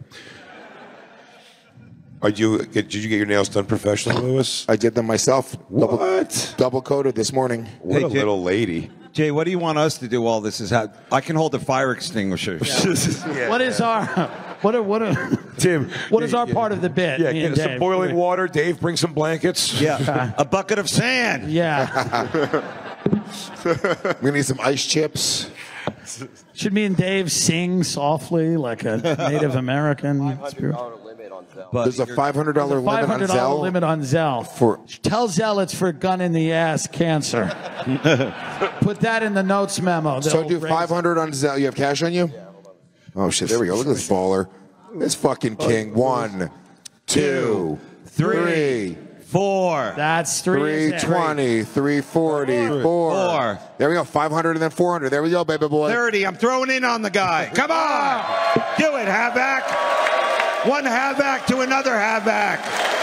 Are you? Did you get your nails done professionally, Lewis? I did them myself. What? Double, double coated this morning. What Hey, a Jay- little lady. Jay, what do you want us to do while this is happening? I can hold the fire extinguisher. What is our what are, what are, Tim? what is our part of the bit? Yeah, me get and us some Dave? boiling water. Dave, bring some blankets. Yeah, a bucket of sand. Yeah. We're gonna need some ice chips. Should me and Dave sing softly like a Native American? spirit? There's a five hundred dollar limit Five on hundred dollar Zelle. limit on Zelle. For Tell Zelle it's for gun in the ass cancer. Put that in the notes memo. so They'll do raise- five hundred on Zelle. You have cash on you? Oh shit! There we go. Look at this baller. This fucking king. One, two, three. Four. That's three. three isn't it? twenty, three forty, four. Four. There we go. five hundred and then four hundred. There we go, baby boy. thirty. I'm throwing in on the guy. Come on. Do it, halfback. One halfback to another halfback.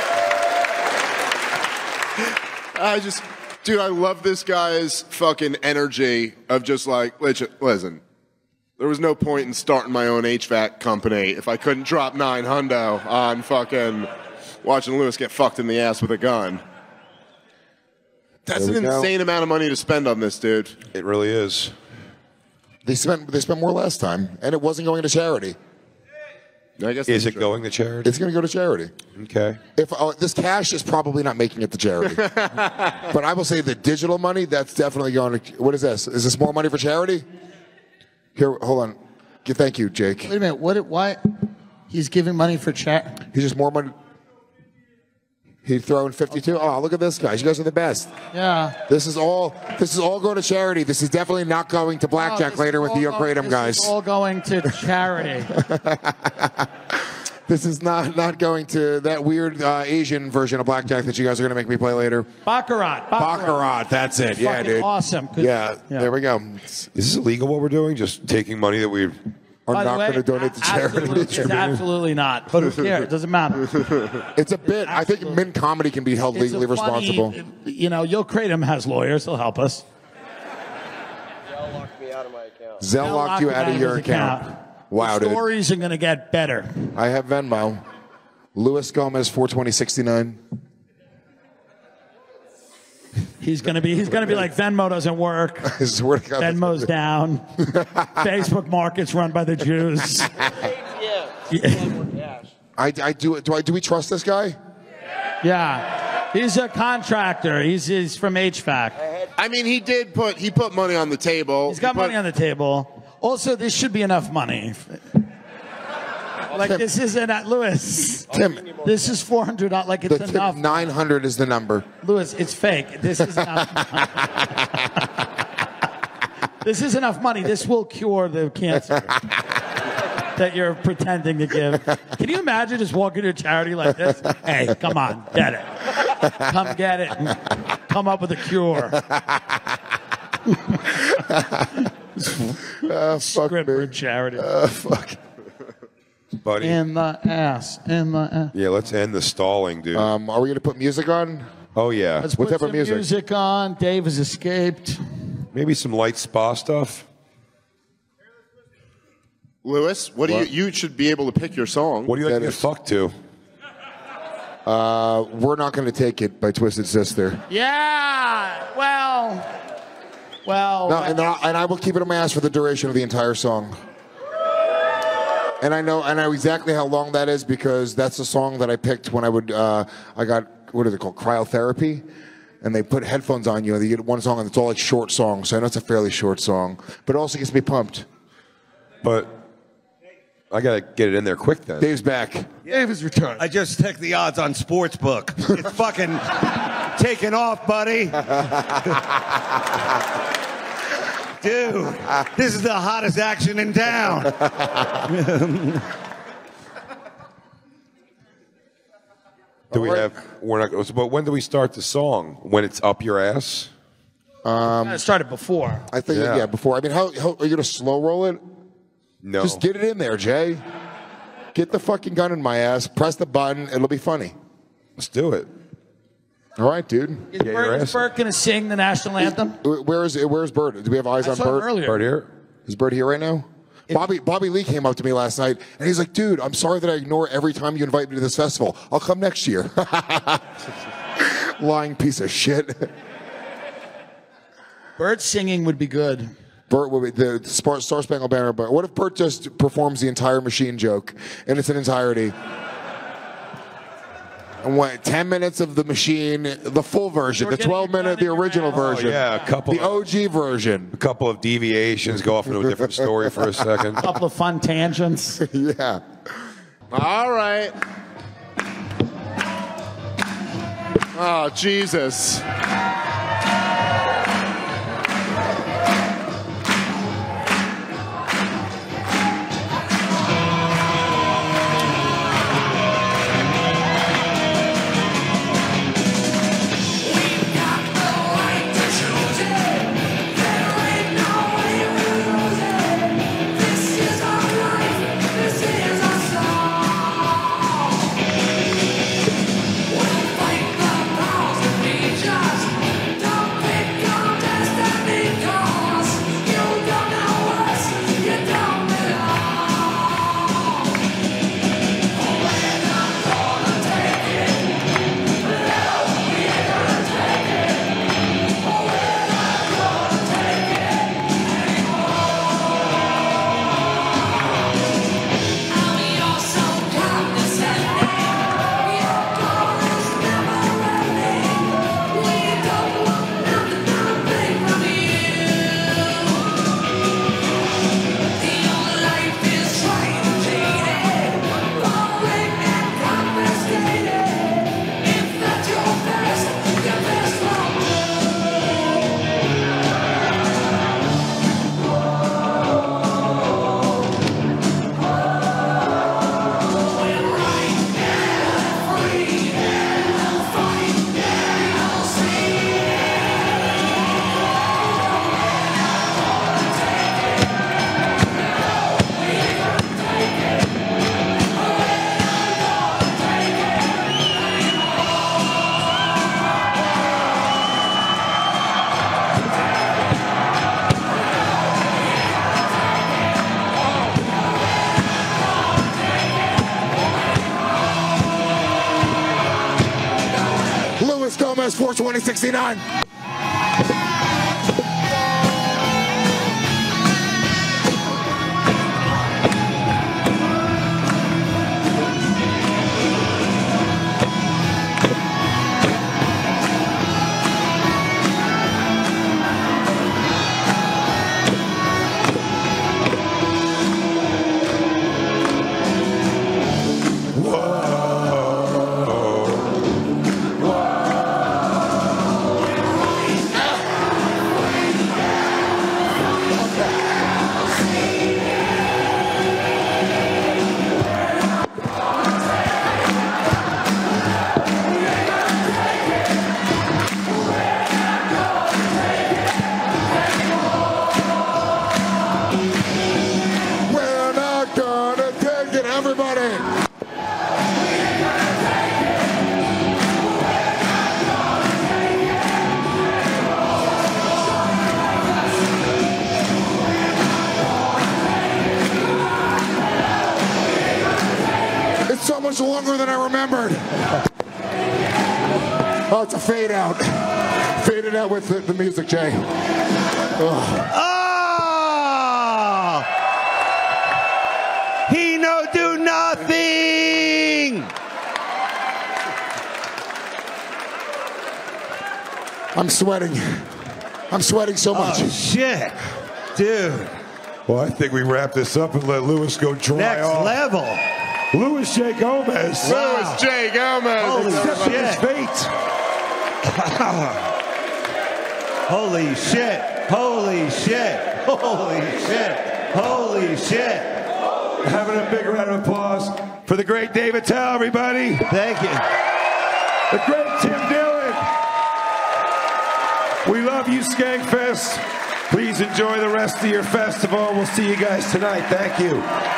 I just, dude, I love this guy's fucking energy of just like, listen, listen, there was no point in starting my own H V A C company if I couldn't drop nine hundo on fucking watching Lewis get fucked in the ass with a gun. That's There an we go. insane amount of money to spend on this, dude. It really is. They spent they spent more last time, and it wasn't going to charity. I guess Is that's it true. going to charity? It's going to go to charity. Okay. If uh, this cash is probably not making it to charity, but I will say the digital money that's definitely going to. What is this? Is this more money for charity? Here, hold on. G- Thank you, Jake. Wait a minute. What? Why? He's giving money for chat. He's just more money. He throwing fifty-two. Oh, look at this, guys! You guys are the best. Yeah. This is all. This is all going to charity. This is definitely not going to blackjack No, later this with is the all Kratom going- guys. This is all going to charity. This is not not going to that weird uh, Asian version of blackjack that you guys are going to make me play later. Baccarat. Baccarat. That's it. Yeah, Fucking dude. awesome. 'Cause- Yeah, yeah. There we go. Is this illegal what we're doing? Just taking money that we Are By the not way, going to donate to charity. absolutely- It's absolutely not. But who cares? It doesn't matter. It's a bit. I think Mint Comedy can be held It's a legally funny- responsible. You know, Yo Kratom has lawyers. They'll help us. Zell They'll locked lock you him out of his your account. Wow, The dude. stories are going to get better. I have Venmo. Luis Gomez, four twenty sixty-nine. He's going to be. He's going to be like Venmo doesn't work. I swear to God. Venmo's down. Facebook Market's run by the Jews. I, I do. Do I? Do we trust this guy? Yeah, he's a contractor. He's he's from H V A C. I mean, he did put he put money on the table. He's got He put- money on the table. Also, this should be enough money. Like this isn't uh, Lewis. Tim, This is four hundred dollars. Like it's the enough. tip nine hundred is the number. Lewis, it's fake. This is enough. This is enough money. This will cure the cancer that you're pretending to give. Can you imagine just walking to a charity like this? Hey, come on, get it. Come get it. And come up with a cure. Uh, fuck Script me. for charity. Uh, fuck. Buddy. In the ass. In the ass. Yeah, let's end the stalling, dude. Um, are we going to put music on? oh, yeah. Let's What put type of some music? music on. Dave has escaped. Maybe some light spa stuff. Lewis, what do What? you? You should be able to pick your song. What do you like That to get is- fucked to? Uh, we're not going to take it by Twisted Sister. Yeah. Well. Well. No, and, I, and I will keep it in my ass for the duration of the entire song. And I know, I know exactly how long that is because that's the song that I picked when I would, uh, I got what is it called, cryotherapy, and they put headphones on you, and you get one song, and it's all like short songs. So I know it's a fairly short song, but it also gets me pumped. But I gotta get it in there quick then. Dave's back. Dave is returned. I just checked the odds on Sportsbook. It's fucking taking off, buddy. Dude, this is the hottest action in town. Do we have? We're not. But when do we start the song? When it's up your ass? Um, It started before. I think, Yeah. yeah, before. I mean, how, how are you gonna slow roll it? No. Just get it in there, Jay. Get the fucking gun in my ass. Press the button. It'll be funny. Let's do it. All right, dude. Is Bert, is Bert going to sing the national anthem? Where is Where's Bert? Do we have eyes I on saw him Bert? earlier. Bert here. Is Bert here right now? Bobby Bobby Lee came up to me last night, and he's like, "Dude, I'm sorry that I ignore every time you invite me to this festival. I'll come next year." Lying piece of shit. Bert singing would be good. Bert would be the Star Spangled Banner. But what if Bert just performs the entire Machine joke in its entirety? And what, ten minutes of the Machine, the full version, the twelve minute, the original version. Oh, yeah, a couple. The O G version. A couple of deviations. Go off into a different story for a second. A couple of fun tangents. Yeah. All right. Oh, Jesus. Luis Gomez, four twenty sixty-nine. We're not gonna take it, everybody. It's so much longer than I remembered. Oh, it's a fade out. Fade it out with the, the music, Jay. Ugh. Oh! He no do nothing. I'm sweating. I'm sweating so much. Oh, shit. Dude. Well, I think we wrap this up and let Lewis go dry Next off. level. Louis J. Gomez. Wow. Louis J. Gomez. Holy Step on his shit. fate. Holy shit. Holy shit. Holy shit. Holy shit. Having a big round of applause for the great David Tell, everybody. Thank you. The great Tim Dillon. We love you, Skankfest. Please enjoy the rest of your festival. We'll see you guys tonight. Thank you.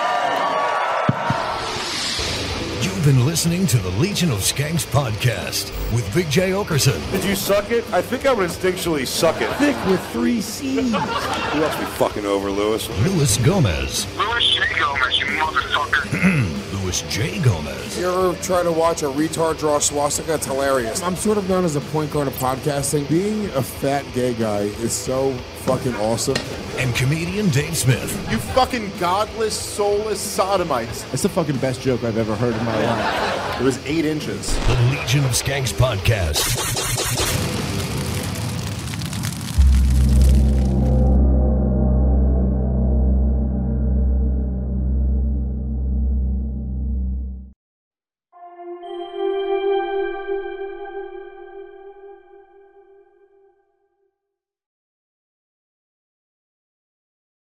You've been listening to the Legion of Skanks podcast with Big J. Okerson. Did you suck it? I think I would instinctually suck it. Thick with three C's. Who else be fucking over, Lewis? Louis Gomez. Louis J. Gomez, you motherfucker. Louis J. Gomez. You ever try to watch a retard draw swastika? It's hilarious. I'm sort of known as a point guard of podcasting. Being a fat gay guy is so fucking awesome. And comedian Dave Smith. You fucking godless, soulless sodomites. It's the fucking best joke I've ever heard in my life. It was eight inches. The Legion of Skanks podcast.